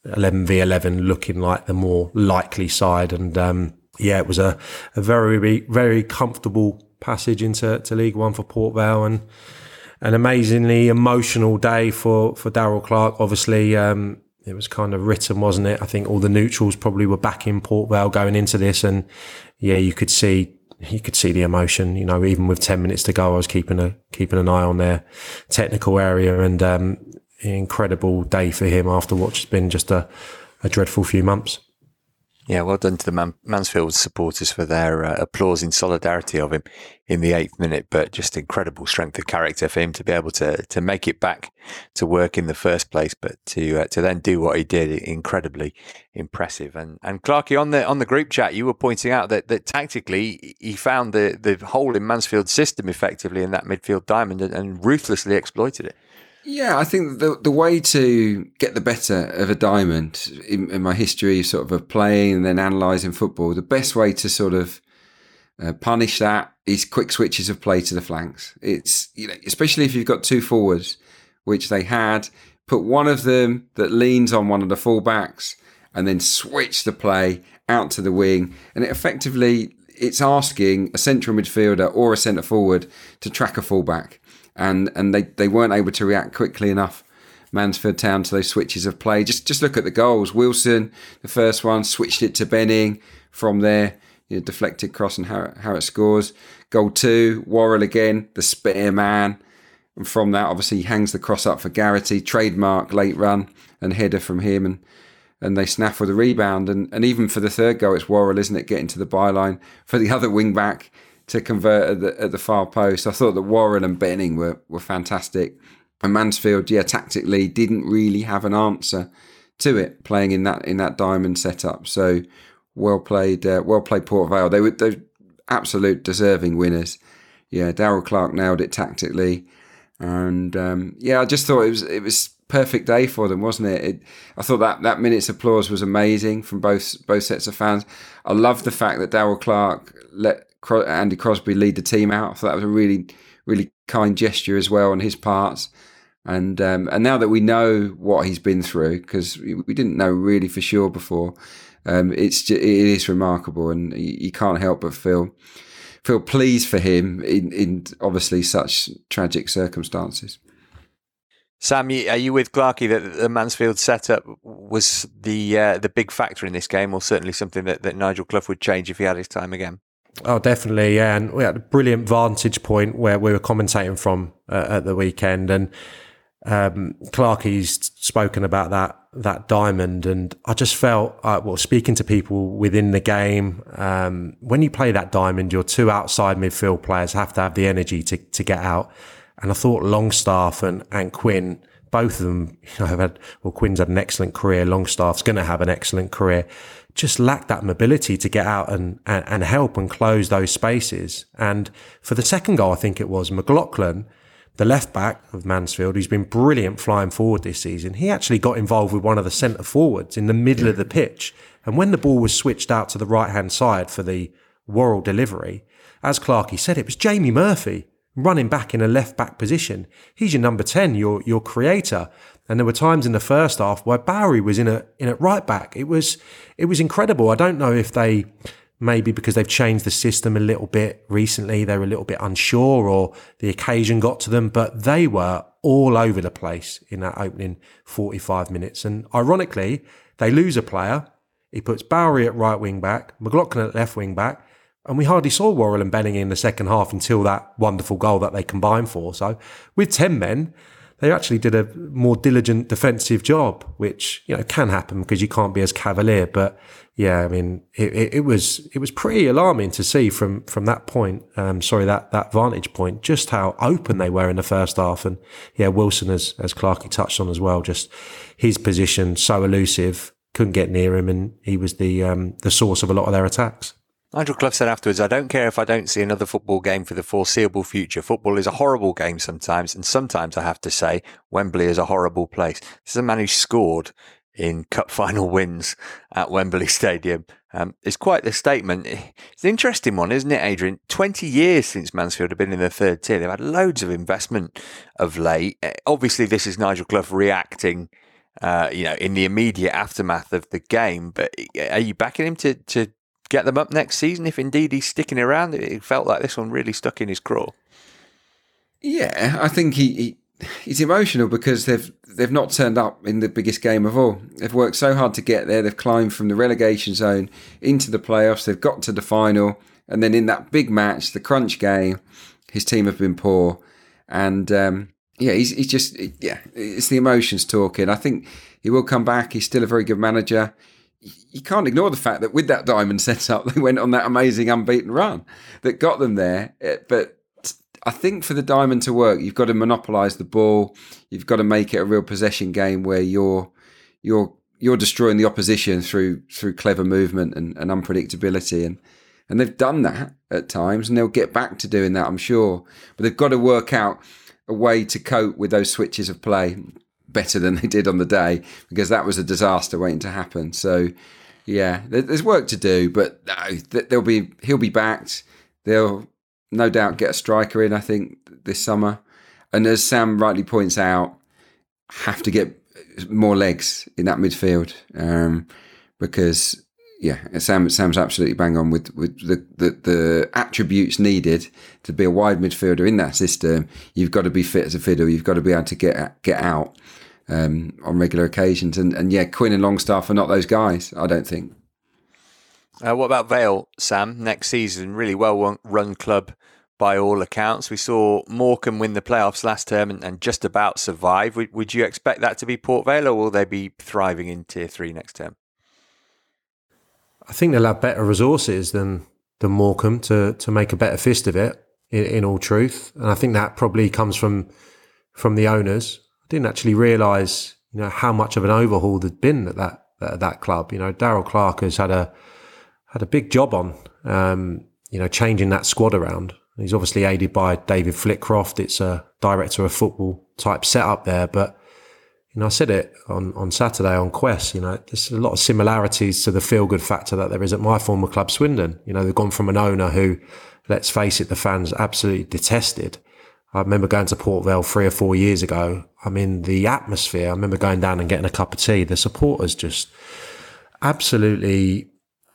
E: eleven v eleven looking like the more likely side. And um, yeah, it was a, a very, very comfortable passage into to League One for Port Vale, and an amazingly emotional day for, for Darrell Clarke. Obviously, um, it was kind of written, wasn't it? I think all the neutrals probably were back in Port Vale going into this, and yeah, you could see you could see the emotion. You know, even with ten minutes to go, I was keeping a keeping an eye on their technical area, and um, an incredible day for him after what's been just a, a dreadful few months.
C: Yeah, well done to the Man- Mansfield supporters for their uh, applause in solidarity of him in the eighth minute, but just incredible strength of character for him to be able to to make it back to work in the first place, but to uh, to then do what he did, incredibly impressive. And and Clarkey, on the on the group chat, you were pointing out that, that tactically he found the, the hole in Mansfield's system effectively in that midfield diamond and, and ruthlessly exploited it.
D: Yeah, I think the the way to get the better of a diamond in, in my history sort of of playing and then analysing football, the best way to sort of uh, punish that is quick switches of play to the flanks. It's, you know, especially if you've got two forwards, which they had, put one of them that leans on one of the fullbacks and then switch the play out to the wing. And it effectively, it's asking a central midfielder or a centre forward to track a fullback. And and they, they weren't able to react quickly enough, Mansfield Town, to those switches of play. Just just look at the goals. Wilson, the first one, switched it to Benning. From there, you know, deflected cross and how, how it scores. Goal two, Worrell again, the spare man. And from that, obviously, he hangs the cross up for Garrity. Trademark late run and header from him. And and they snaffle the rebound. And, and even for the third goal, it's Worrell, isn't it, getting to the byline for the other wing back to convert at the, at the far post. I thought that Warren and Benning were, were fantastic. And Mansfield, yeah, tactically didn't really have an answer to it, playing in that in that diamond setup. So well played, uh, well played Port Vale. They were, they were absolute deserving winners. Yeah, Darrell Clarke nailed it tactically. And um, yeah, I just thought it was it was perfect day for them, wasn't it? it? I thought that, that minute's applause was amazing from both both sets of fans. I love the fact that Darrell Clarke let Andy Crosby lead the team out. I thought that was a really, really kind gesture as well on his part. And um, and now that we know what he's been through, because we didn't know really for sure before, um, it's just, it is remarkable, and you can't help but feel feel pleased for him in, in obviously such tragic circumstances.
C: Sam, are you with Clarkey that the Mansfield setup was the uh, the big factor in this game, or certainly something that, that Nigel Clough would change if he had his time again?
E: Oh, definitely, yeah. And we had a brilliant vantage point where we were commentating from uh, at the weekend, and um, Clarkey's spoken about that that diamond, and I just felt, uh, well, speaking to people within the game, um, when you play that diamond, your two outside midfield players have to have the energy to to get out. And I thought Longstaff and, and Quinn, both of them, you know, have had, well, Quinn's had an excellent career, Longstaff's going to have an excellent career, just lacked that mobility to get out and, and, and help and close those spaces. And for the second goal, I think it was McLaughlin, the left back of Mansfield, who's been brilliant flying forward this season. He actually got involved with one of the centre forwards in the middle of the pitch. And when the ball was switched out to the right-hand side for the Worrell delivery, as Clarkey said, it was Jamie Murphy running back in a left-back position. He's your number ten, your your creator. And there were times in the first half where Bowery was in a in at right back. It was it was incredible. I don't know if they, maybe because they've changed the system a little bit recently, they were a little bit unsure or the occasion got to them, but they were all over the place in that opening forty-five minutes. And ironically, they lose a player. He puts Bowery at right wing back, McLaughlin at left wing back, and we hardly saw Worrell and Benning in the second half until that wonderful goal that they combined for. So with ten men, they actually did a more diligent defensive job, which, you know, can happen because you can't be as cavalier. But yeah, I mean, it, it, it was it was pretty alarming to see from from that point. Um, sorry, that that vantage point, just how open they were in the first half. And yeah, Wilson, as as Clarkey touched on as well, just his position so elusive, couldn't get near him, and he was the um, the source of a lot of their attacks.
C: Nigel Clough said afterwards, I don't care if I don't see another football game for the foreseeable future. Football is a horrible game sometimes, and sometimes I have to say Wembley is a horrible place. This is a man who scored in cup final wins at Wembley Stadium. Um, it's quite the statement. It's an interesting one, isn't it, Adrian? twenty years since Mansfield have been in the third tier. They've had loads of investment of late. Obviously, this is Nigel Clough reacting uh, you know, in the immediate aftermath of the game. But are you backing him to, to get them up next season if indeed he's sticking around? It felt like this one really stuck in his craw.
D: Yeah, I think he, he he's emotional because they've they've not turned up in the biggest game of all. They've worked so hard to get there. They've climbed from the relegation zone into the playoffs. They've got to the final, and then in that big match, the crunch game, his team have been poor. And um, yeah, he's he's just yeah, it's the emotions talking. I think he will come back. He's still a very good manager. You can't ignore the fact that with that diamond setup, they went on that amazing unbeaten run that got them there. But I think for the diamond to work, you've got to monopolise the ball. You've got to make it a real possession game where you're you're you're destroying the opposition through through clever movement and, and unpredictability. And and they've done that at times, and they'll get back to doing that, I'm sure. But they've got to work out a way to cope with those switches of play better than they did on the day, because that was a disaster waiting to happen. So yeah, there's work to do, but no, they'll be he'll be backed. They'll no doubt get a striker in, I think, this summer. And as Sam rightly points out, have to get more legs in that midfield. Um, because, yeah, Sam Sam's absolutely bang on with, with the, the, the attributes needed to be a wide midfielder in that system. You've got to be fit as a fiddle. You've got to be able to get get out um, on regular occasions. And, and, yeah, Quinn and Longstaff are not those guys, I don't think.
C: Uh, what about Vale, Sam? Next season, really well run club by all accounts. We saw Morecambe win the playoffs last term and, and just about survive. Would, would you expect that to be Port Vale, or will they be thriving in Tier three next term?
E: I think they'll have better resources than than Morecambe to to make a better fist of it, in, in all truth. And I think that probably comes from from the owners. I didn't actually realise, you know, how much of an overhaul there'd been at that at that club. You know, Darryl Clark has had a had a big job on, um, you know, changing that squad around. He's obviously aided by David Flitcroft. It's a director of football type setup there. But, you know, I said it on, on Saturday on Quest, you know, there's a lot of similarities to the feel-good factor that there is at my former club, Swindon. You know, they've gone from an owner who, let's face it, the fans absolutely detested. I remember going to Port Vale three or four years ago. I mean, the atmosphere, I remember going down and getting a cup of tea. The supporters just absolutely...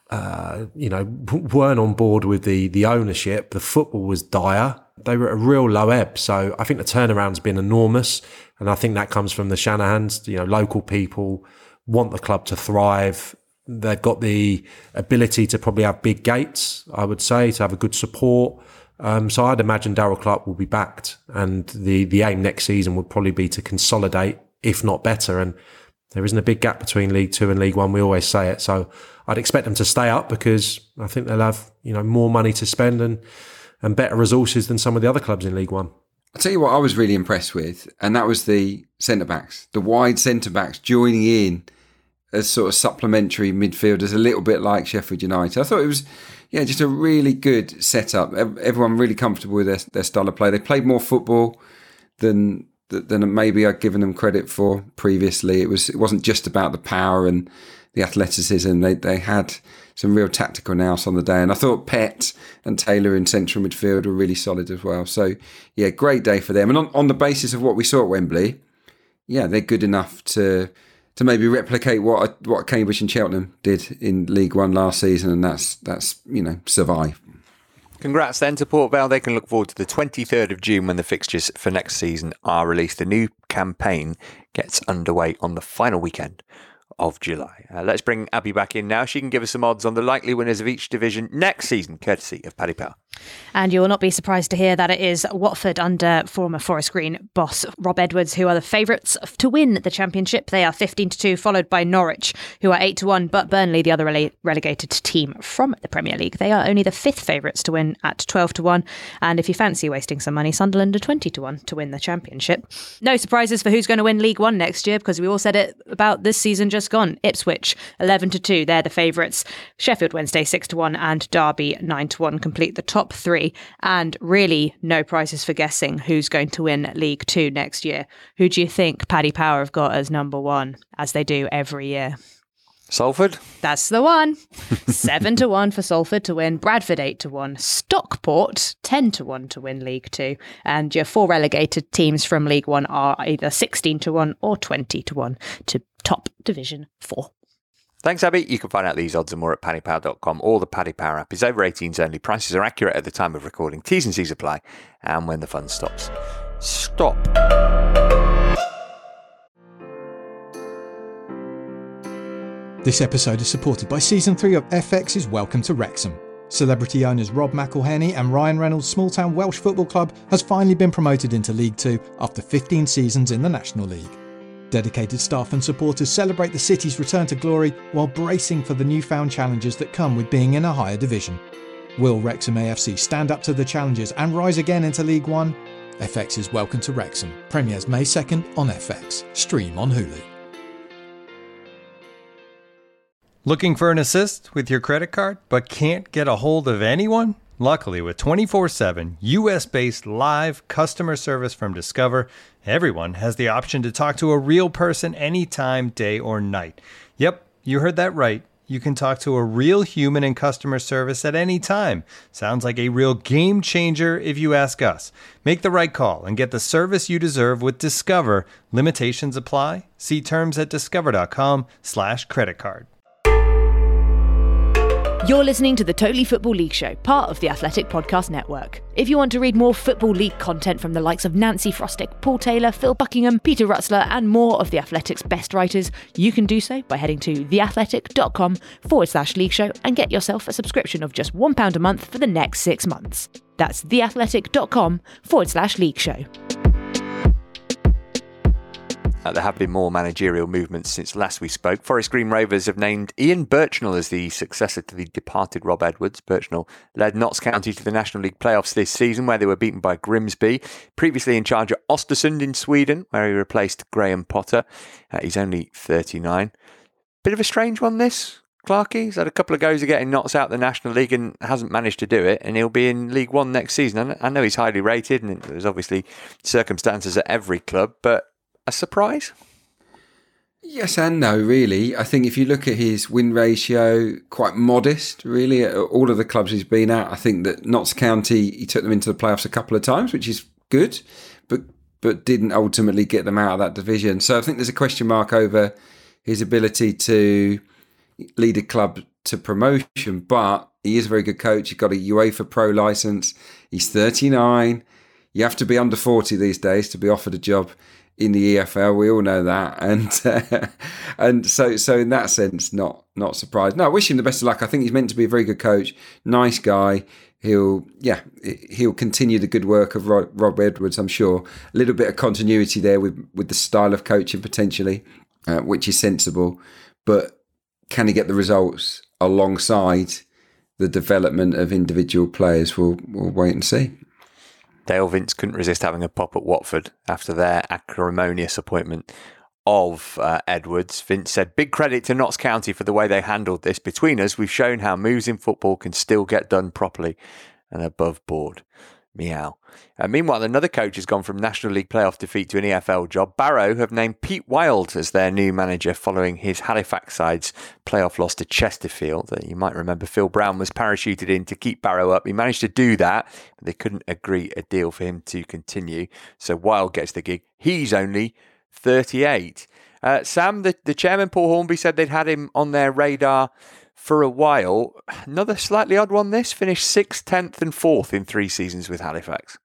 E: Uh, you know, weren't on board with the the ownership. The football was dire. They were at a real low ebb. So I think the turnaround's been enormous. And I think that comes from the Shanahans. You know, local people want the club to thrive. They've got the ability to probably have big gates, I would say, to have a good support. Um, so I'd imagine Darryl Clark will be backed. And the, the aim next season would probably be to consolidate, if not better. And there isn't a big gap between League Two and League One. We always say it. So I'd expect them to stay up because I think they'll have, you know, more money to spend and, and better resources than some of the other clubs in League One.
D: I'll tell you what I was really impressed with, and that was the centre-backs, the wide centre-backs joining in as sort of supplementary midfielders, a little bit like Sheffield United. I thought it was, yeah, just a really good setup. Everyone really comfortable with their, their style of play. They played more football than... than maybe I'd given them credit for previously. It was it wasn't just about the power and the athleticism. They they had some real tactical nous on the day, and I thought Pett and Taylor in central midfield were really solid as well. So yeah, great day for them. And on, on the basis of what we saw at Wembley, yeah, they're good enough to to maybe replicate what what Cambridge and Cheltenham did in League One last season, and that's that's you know survive.
C: Congrats then to Port Vale. They can look forward to the twenty-third of June when the fixtures for next season are released. The new campaign gets underway on the final weekend of July. Uh, let's bring Abby back in now. She can give us some odds on the likely winners of each division next season, courtesy of Paddy Power.
H: And you will not be surprised to hear that it is Watford under former Forest Green boss Rob Edwards who are the favourites to win the Championship. They are fifteen to two, followed by Norwich, who are eight to one, but Burnley, the other rele- relegated team from the Premier League, they are only the fifth favourites to win at twelve to one. And if you fancy wasting some money, Sunderland are twenty to one to win the Championship. No surprises for who's going to win League One next year, because we all said it about this season just gone. Ipswich, eleven to two, they're the favourites. Sheffield Wednesday, six to one, and Derby, nine to one, complete the top three. And really no prizes for guessing who's going to win League Two next year. Who do you think Paddy Power have got as number one, as they do every year?
C: Salford?
H: That's the one. seven to one for Salford to win. Bradford eight to one. Stockport ten to one to win League Two. And your four relegated teams from League One are either sixteen to one or twenty to one to top Division Four.
C: Thanks, Abby. You can find out these odds and more at paddy power dot com or the Paddy Power app. Is over eighteens only. Prices are accurate at the time of recording. T's and C's apply. And when the fun stops, stop.
O: This episode is supported by Season three of F X's Welcome to Wrexham. Celebrity owners Rob McElhenney and Ryan Reynolds' small-town Welsh football club has finally been promoted into League Two after fifteen seasons in the National League. Dedicated staff and supporters celebrate the city's return to glory while bracing for the newfound challenges that come with being in a higher division. Will Wrexham A F C stand up to the challenges and rise again into League One? F X's Welcome to Wrexham premieres May second on F X. Stream on Hulu.
A: Looking for an assist with your credit card, but can't get a hold of anyone? Luckily, with twenty-four seven U S-based live customer service from Discover, everyone has the option to talk to a real person anytime, day or night. Yep, you heard that right. You can talk to a real human in customer service at any time. Sounds like a real game changer if you ask us. Make the right call and get the service you deserve with Discover. Limitations apply. See terms at discover.com slash credit card.
M: You're listening to the Totally Football League Show, part of the Athletic Podcast Network. If you want to read more Football League content from the likes of Nancy Frostick, Paul Taylor, Phil Buckingham, Peter Rutzler, and more of the Athletic's best writers, you can do so by heading to theathletic.com forward slash league show and get yourself a subscription of just one pound a month for the next six months. That's theathletic.com forward slash league show.
C: Uh, there have been more managerial movements since last we spoke. Forest Green Rovers have named Ian Birchnell as the successor to the departed Rob Edwards. Birchnell led Notts County to the National League playoffs this season, where they were beaten by Grimsby. Previously in charge at Östersund in Sweden, where he replaced Graham Potter. Uh, he's only thirty-nine. Bit of a strange one, this. Clarkey. He's had a couple of goes of getting Notts out the National League and hasn't managed to do it, and he'll be in League One next season. I know he's highly rated, and there's obviously circumstances at every club, but a surprise?
D: Yes and no, really. I think if you look at his win ratio, quite modest, really, at all of the clubs he's been at. I think that Notts County, he took them into the playoffs a couple of times, which is good, but but didn't ultimately get them out of that division. So I think there's a question mark over his ability to lead a club to promotion, but he is a very good coach. He's got a UEFA Pro licence. He's thirty-nine. You have to be under forty these days to be offered a job in the E F L. We all know that, and uh, and so so in that sense, not not surprised. No, I wish him the best of luck. I think he's meant to be a very good coach, nice guy. He'll yeah he'll continue the good work of Rob, Rob Edwards, I'm sure. A little bit of continuity there with with the style of coaching potentially, uh, which is sensible. But can he get the results alongside the development of individual players? We'll we'll wait and see.
C: Dale Vince couldn't resist having a pop at Watford after their acrimonious appointment of uh, Edwards. Vince said, "Big credit to Notts County for the way they handled this. Between us, we've shown how moves in football can still get done properly and above board." Meow. Uh, meanwhile, another coach has gone from National League playoff defeat to an E F L job. Barrow have named Pete Wild as their new manager following his Halifax side's playoff loss to Chesterfield. Uh, you might remember Phil Brown was parachuted in to keep Barrow up. He managed to do that, but they couldn't agree a deal for him to continue. So Wild gets the gig. He's only thirty-eight. Uh, Sam, the, the chairman, Paul Hornby, said they'd had him on their radar for a while. Another slightly odd one, this. Finished sixth, tenth and fourth in three seasons with Halifax.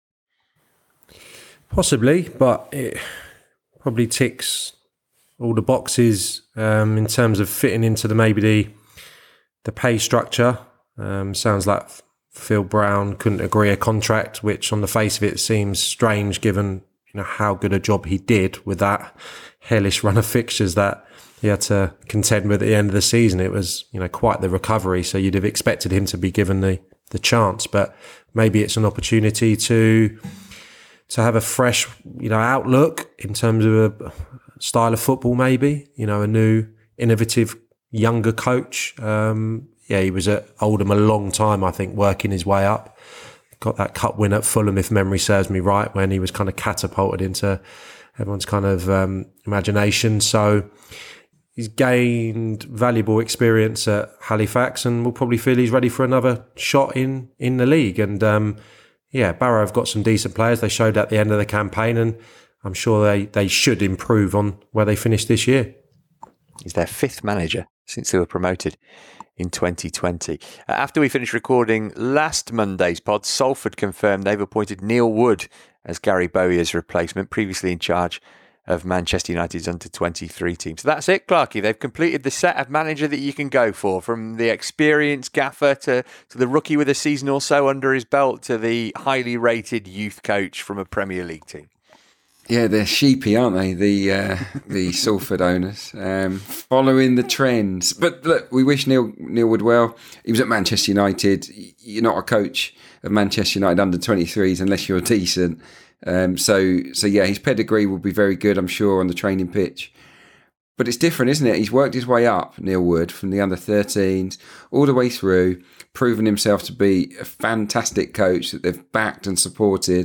E: Possibly, but it probably ticks all the boxes um, in terms of fitting into the maybe the, the pay structure. Um, sounds like Phil Brown couldn't agree a contract, which on the face of it seems strange given you know how good a job he did with that hellish run of fixtures that he had to contend with at the end of the season. It was, you know, quite the recovery. So you'd have expected him to be given the, the chance, but maybe it's an opportunity to to have a fresh, you know, outlook in terms of a style of football. Maybe, you know, a new, innovative, younger coach. Um, yeah, he was at Oldham a long time, I think, working his way up. Got that cup win at Fulham, if memory serves me right, when he was kind of catapulted into everyone's kind of um, imagination. So. he's gained valuable experience at Halifax and will probably feel he's ready for another shot in, in the league. And um, yeah, Barrow have got some decent players. They showed at the end of the campaign, and I'm sure they, they should improve on where they finished this year.
C: He's their fifth manager since they were promoted in twenty twenty. Uh, after we finished recording last Monday's pod, Salford confirmed they've appointed Neil Wood as Gary Bowyer's replacement, previously in charge of Manchester United's under twenty-three team. So that's it, Clarky. They've completed the set of manager that you can go for, from the experienced gaffer to, to the rookie with a season or so under his belt to the highly rated youth coach from a Premier League team.
D: Yeah, they're sheepy, aren't they? The uh, the Salford owners, um, following the trends. But look, we wish Neil Neil Wood well. He was at Manchester United. You're not a coach of Manchester United under twenty-threes unless you're decent. Um, so so yeah, his pedigree will be very good, I'm sure, on the training pitch. But it's different, isn't it? He's worked his way up, Neil Wood, from the under thirteens all the way through, proven himself to be a fantastic coach that they've backed and supported.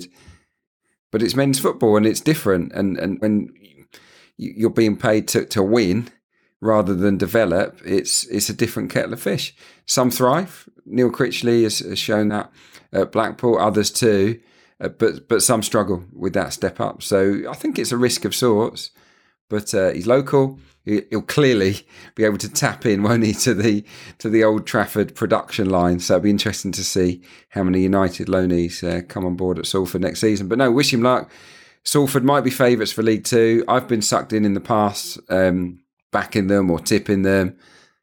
D: But it's men's football and it's different. And, and when you're being paid to, to win rather than develop, it's it's a different kettle of fish. Some thrive. Neil Critchley has, has shown that at Blackpool, others too. Uh, but but some struggle with that step up. So I think it's a risk of sorts. But uh, he's local. He, he'll clearly be able to tap in, won't he, to the to the Old Trafford production line. So it'll be interesting to see how many United loanees uh, come on board at Salford next season. But no, wish him luck. Salford might be favourites for League Two. I've been sucked in in the past, um, backing them or tipping them.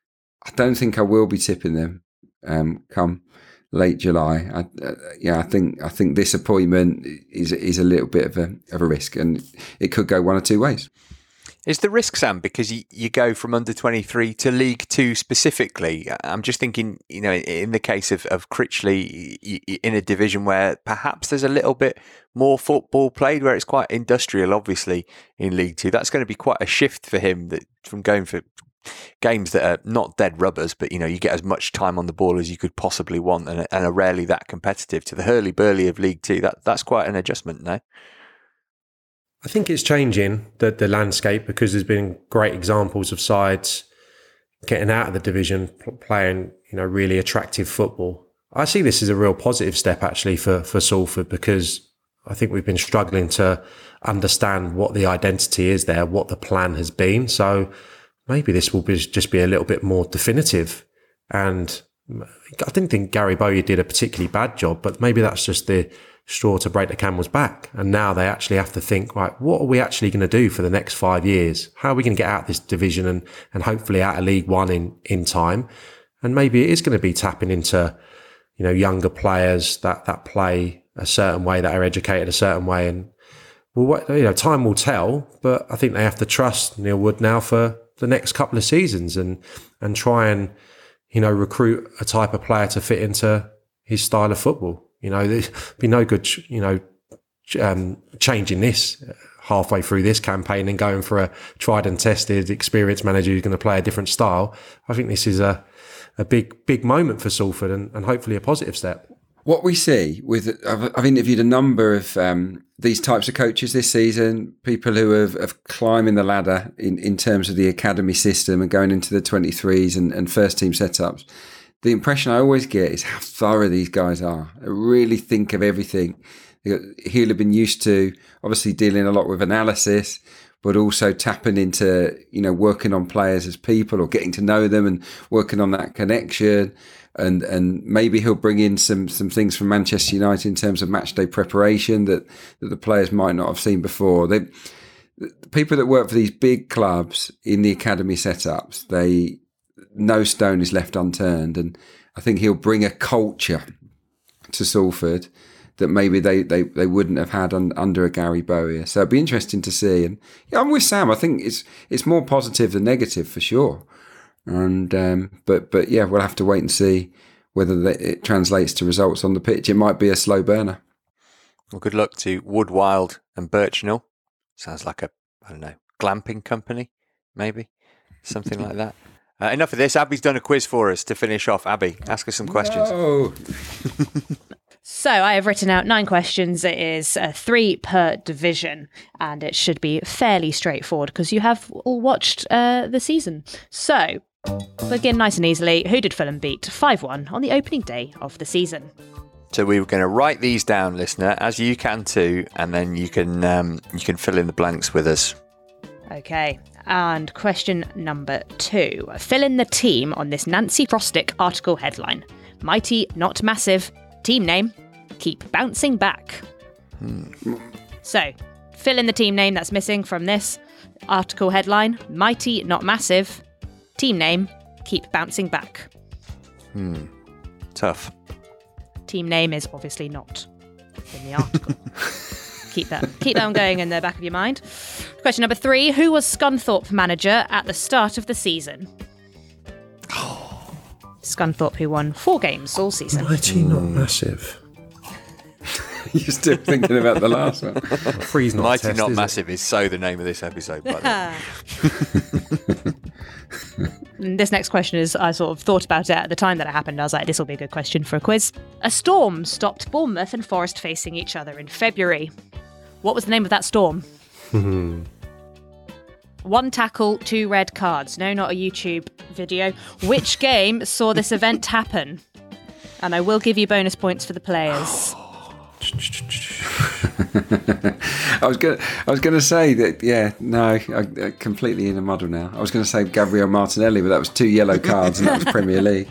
D: I don't think I will be tipping them um, come late July. I, uh, yeah, I think I think this appointment is is a little bit of a of a risk, and it could go one or two ways.
C: Is the risk, Sam, because you, you go from under twenty-three to League Two specifically? I'm just thinking, you know, in the case of, of Critchley, in a division where perhaps there's a little bit more football played, where it's quite industrial, obviously, in League Two. That's going to be quite a shift for him, that from going for games that are not dead rubbers, but, you know, you get as much time on the ball as you could possibly want and, and are rarely that competitive, to the hurly-burly of League Two. That That's quite an adjustment, no?
E: I think it's changing the, the landscape, because there's been great examples of sides getting out of the division, playing, you know, really attractive football. I see this as a real positive step actually for, for Salford, because I think we've been struggling to understand what the identity is there, what the plan has been. So maybe this will be, just be a little bit more definitive. And I didn't think Gary Bowyer did a particularly bad job, but maybe that's just the straw to break the camel's back. And now they actually have to think, right, what are we actually going to do for the next five years? How are we going to get out of this division and, and hopefully out of League One in, in time? And maybe it is going to be tapping into, you know, younger players that, that play a certain way, that are educated a certain way. And, well, you know, time will tell, but I think they have to trust Neil Wood now for the next couple of seasons and, and try and, you know, recruit a type of player to fit into his style of football. You know, there'd be no good, you know, um, changing this halfway through this campaign and going for a tried and tested, experienced manager who's going to play a different style. I think this is a, a big, big moment for Salford and, and hopefully a positive step.
D: What we see with, I've, I've interviewed a number of um, these types of coaches this season, people who have, have climbing the ladder in, in terms of the academy system and going into the twenty-threes and, and first team setups. The impression I always get is how thorough these guys are. They really think of everything. He'll have been used to obviously dealing a lot with analysis, but also tapping into, you know, working on players as people or getting to know them and working on that connection. And and maybe he'll bring in some some things from Manchester United in terms of match day preparation that, that the players might not have seen before. They, the people that work for these big clubs in the academy setups, they no stone is left unturned, and I think he'll bring a culture to Salford that maybe they, they, they wouldn't have had un, under a Gary Bowyer. So it'd be interesting to see. And yeah, I'm with Sam. I think it's it's more positive than negative for sure. And um, but but yeah, we'll have to wait and see whether that, it translates to results on the pitch. It might be a slow burner.
C: Well, good luck to Woodwild and Birchnell. Sounds like a I don't know glamping company, maybe something like that. Uh, enough of this. Abby's done a quiz for us to finish off. Abby, ask us some questions.
D: No.
H: So I have written out nine questions. It is uh, three per division, and it should be fairly straightforward because you have all watched uh, the season. So, begin nice and easily. Who did Fulham beat five one on the opening day of the season?
C: So we were going to write these down, listener, as you can too, and then you can um, you can fill in the blanks with us.
H: Okay. And question number two. Fill in the team on this Nancy Frostick article headline. Mighty, not massive. Team name, keep bouncing back. Hmm. So, fill in the team name that's missing from this article headline. Mighty, not massive. Team name, keep bouncing back.
C: Hmm. Tough.
H: Team name is obviously not in the article. keep that keep that one going in the back of your mind. Question number three. Who was Scunthorpe manager at the start of the season? Scunthorpe, who won four games all season.
E: Mighty, not massive.
D: You're still thinking about the last one.
E: Three's not
C: Mighty,
E: test,
C: not
E: is
C: massive is so the name of this episode, by the way.
H: This next question is, I sort of thought about it at the time that it happened. I was like, this will be a good question for a quiz. A storm stopped Bournemouth and Forest facing each other in February. What was the name of that storm? One tackle, two red cards. No, not a YouTube video. Which game saw this event happen? And I will give you bonus points for the players.
D: I was gonna, I was gonna say that. Yeah, no, I, I completely in a muddle now. I was gonna say Gabriel Martinelli, but that was two yellow cards, and that was Premier League.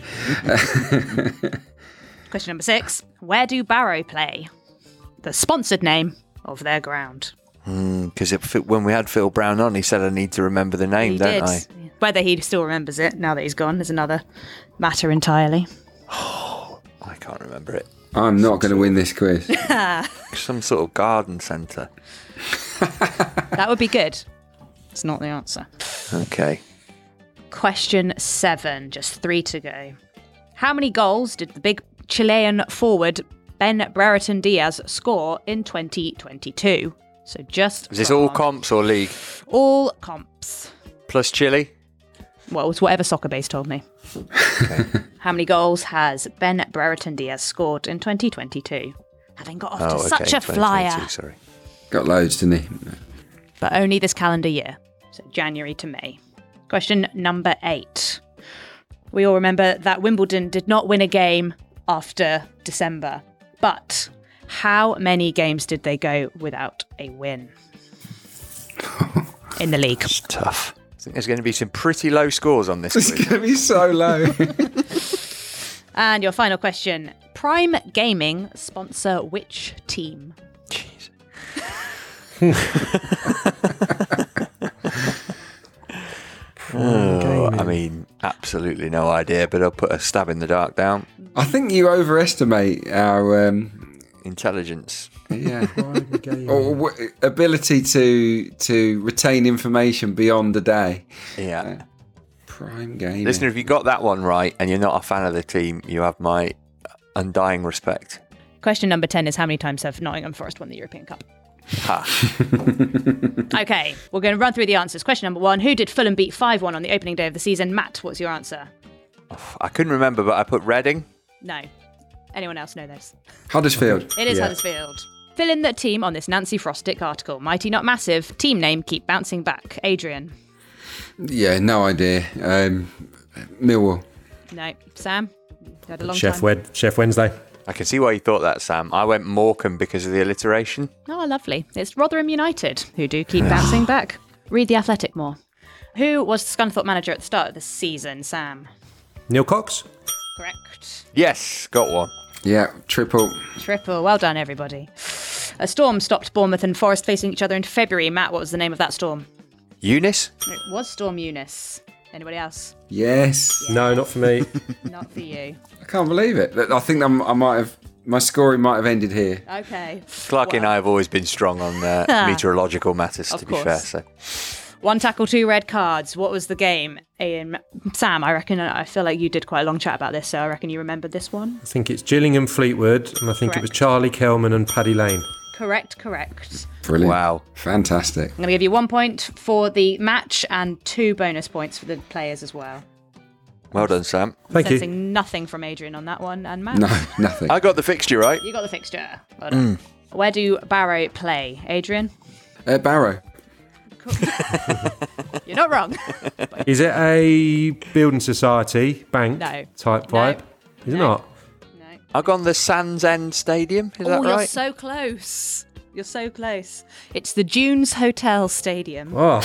H: Question number six: where do Barrow play? The sponsored name of their ground.
C: Because mm, when we had Phil Brown on, he said I need to remember the name,
H: he
C: don't
H: did.
C: I?
H: Whether he still remembers it now that he's gone is another matter entirely.
C: Oh, I can't remember it.
D: I'm not going to win this quiz.
C: Some sort of garden centre.
H: That would be good. It's not the answer.
C: Okay.
H: Question seven, just three to go. How many goals did the big Chilean forward Ben Brereton Diaz score in twenty twenty-two? So just...
C: Is this all comps or league?
H: All comps.
C: Plus Chile?
H: Well, it's whatever Soccer Base told me.
C: Okay.
H: How many goals has Ben Brereton Diaz scored in twenty twenty-two? Having got off
C: oh,
H: to
C: okay.
H: such a flyer.
C: Sorry.
D: Got loads, didn't he?
H: But only this calendar year. So January to May. Question number eight. We all remember that Wimbledon did not win a game after December. But how many games did they go without a win in the league?
C: It's tough. I think there's going to be some pretty low scores on this.
D: It's going to be so low.
H: And your final question. Prime Gaming sponsor which team?
C: Jeez. oh, I mean, absolutely no idea, but I'll put a stab in the dark down.
D: I think you overestimate our... Um,
C: intelligence.
D: Yeah. or w- ability to to retain information beyond the day.
C: Yeah.
D: Uh, prime game.
C: Listener, if you got that one right and you're not a fan of the team, you have my undying respect.
H: Question number ten is how many times have Nottingham Forest won the European Cup?
C: Ha.
H: Okay, we're going to run through the answers. Question number one, who did Fulham beat five one on the opening day of the season? Matt, what's your answer?
C: I couldn't remember, but I put Reading.
H: No. Anyone else know this?
D: Huddersfield.
H: It is
E: Yeah.
H: Huddersfield. Fill in the team on this Nancy Frostick article. Mighty not massive. Team name, keep bouncing back. Adrian.
D: Yeah, no idea. Um, Millwall.
H: No. Sam? You had a long
E: Chef,
H: time.
E: Wed- Chef Wednesday.
C: I can see why you thought that, Sam. I went Morecambe because of the alliteration.
H: Oh, lovely. It's Rotherham United, who do keep bouncing back. Read The Athletic more. Who was the Scunthorpe manager at the start of the season, Sam?
E: Neil Cox.
H: Correct.
C: Yes, got one.
D: Yeah, triple.
H: Triple. Well done, everybody. A storm stopped Bournemouth and Forest facing each other in February. Matt, what was the name of that storm?
C: Eunice?
H: It was Storm Eunice. Anybody else?
D: Yes.
H: Yeah.
E: No, not for me.
H: Not for you.
D: I can't believe it. I think I'm, I might have... My scoring might have ended here.
H: Okay.
C: Clarky
H: Well,
C: and I have always been strong on uh, meteorological matters,
H: Of
C: to be fair.
H: course.
C: So.
H: One tackle, two red cards. What was the game? Ian, Sam, I reckon, I feel like you did quite a long chat about this, so I reckon you remembered this one.
E: I think it's Gillingham Fleetwood, and I think it was Charlie Kelman and Paddy Lane.
H: Correct, correct.
D: Brilliant.
C: Wow.
D: Fantastic.
H: I'm going to give you one point for the match and two bonus points for the players as well.
C: Well done, Sam.
E: Thank you.
H: Sensing nothing from Adrian on that one, and Matt.
D: No, nothing.
C: I got the fixture right.
H: You got the fixture. Well done. Mm. Where do Barrow play, Adrian?
D: Uh, Barrow.
H: You're not wrong.
E: Is it a building society bank
H: No.
E: type
H: No.
E: vibe? Is it not?
C: I've gone the Sands End Stadium. Is that
H: Oh,
C: right?
H: you're so close. You're so close. It's the Dunes Hotel Stadium.
E: Oh.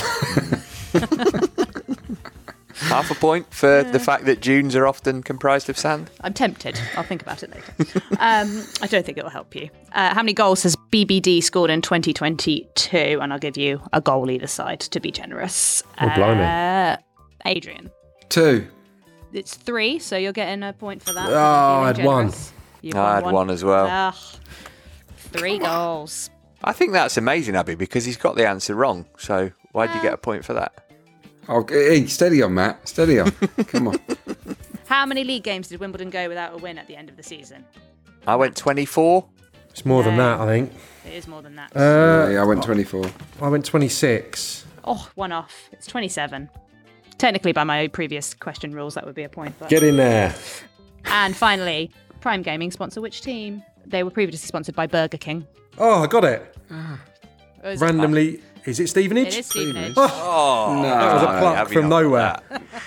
C: Half a point for the fact that dunes are often comprised of sand.
H: I'm tempted. I'll think about it later. um, I don't think it will help you. Uh, how many goals has B B D scored in twenty twenty-two? And I'll give you a goal either side to be generous.
E: Oh, blimey.
H: Uh, Adrian.
D: Two.
H: It's three, so you're getting a point for that.
E: Oh, I had one.
H: You've
C: I had
H: won
C: one as well.
H: Ugh. Three goals.
C: I think that's amazing, Abby, because he's got the answer wrong. So why'd you get a point for that?
D: Oh, hey, steady on, Matt. Steady on. Come on.
H: How many league games did Wimbledon go without a win at the end of the season?
C: I went twenty-four.
E: It's more than
H: No.
E: that, I think.
H: It is more than that.
E: Uh,
D: yeah, I went twenty-four.
E: I went twenty-six.
H: Oh, one off. It's twenty-seven. Technically, by my previous question rules, that would be a point. But...
E: Get in there.
H: And finally, Prime Gaming sponsor which team? They were previously sponsored by Burger King.
E: Oh, I got it.
H: Or is it-
E: Randomly, is it Stevenage?
H: It is Stevenage.
C: Oh,
D: No.
E: That was a pluck
C: Abby
E: from
C: not
E: nowhere.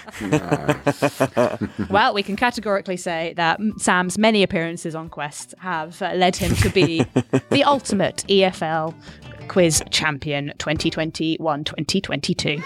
H: Well, we can categorically say that Sam's many appearances on Quest have uh, led him to be the ultimate E F L quiz champion twenty twenty-one twenty twenty-two.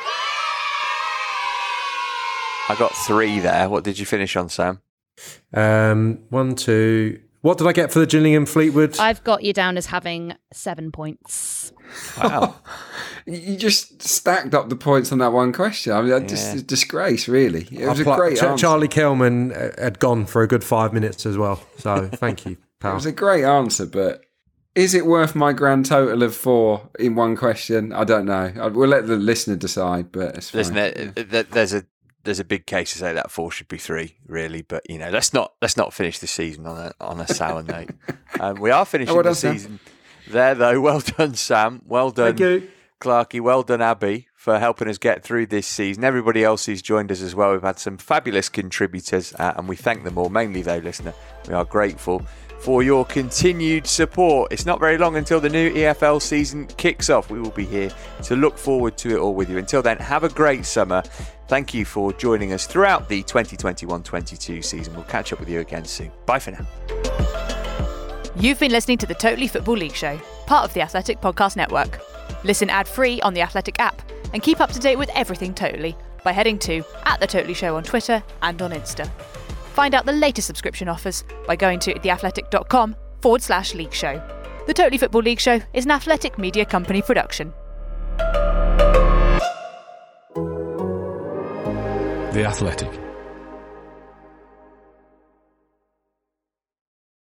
C: I got three there. What did you finish on, Sam?
E: Um, one, two. What did I get for the Gillingham Fleetwood?
H: I've got you down as having seven points.
C: Wow.
D: You just stacked up the points on that one question. I mean, I just
C: Yeah.
D: a disgrace, really. It was
E: I
D: a
E: pl-
D: great
E: Ch-
D: answer.
E: Charlie Kelman uh, had gone for a good five minutes as well. So thank you,
D: It
E: pal.
D: was a great answer, but is it worth my grand total of four in one question? I don't know. I- We'll let the listener decide, but it's fine.
C: Listen, uh, th- there's a there's a big case to say that four should be three, really. But you know, let's not let's not finish the season on a on a sour note. Um, we are finishing
D: Oh, well
C: the
D: done, Sam.
C: season there, though. Well done, Sam. Well done,
E: Thank you.
C: Clarkey. Well done, Abby, for helping us get through this season. Everybody else who's joined us as well. We've had some fabulous contributors, uh, and we thank them all. Mainly, though, listener, we are grateful for your continued support. It's not very long until the new E F L season kicks off. We will be here to look forward to it all with you. Until then, have a great summer. Thank you for joining us throughout the twenty twenty-one twenty-two season. We'll catch up with you again soon. Bye for now.
M: You've been listening to the Totally Football League Show, part of the Athletic Podcast Network. Listen ad-free on the Athletic app and keep up to date with everything Totally by heading to at The Totally Show on Twitter and on Insta. Find out the latest subscription offers by going to theathletic.com forward slash league show. The Totally Football League Show is an Athletic Media Company production.
B: The Athletic.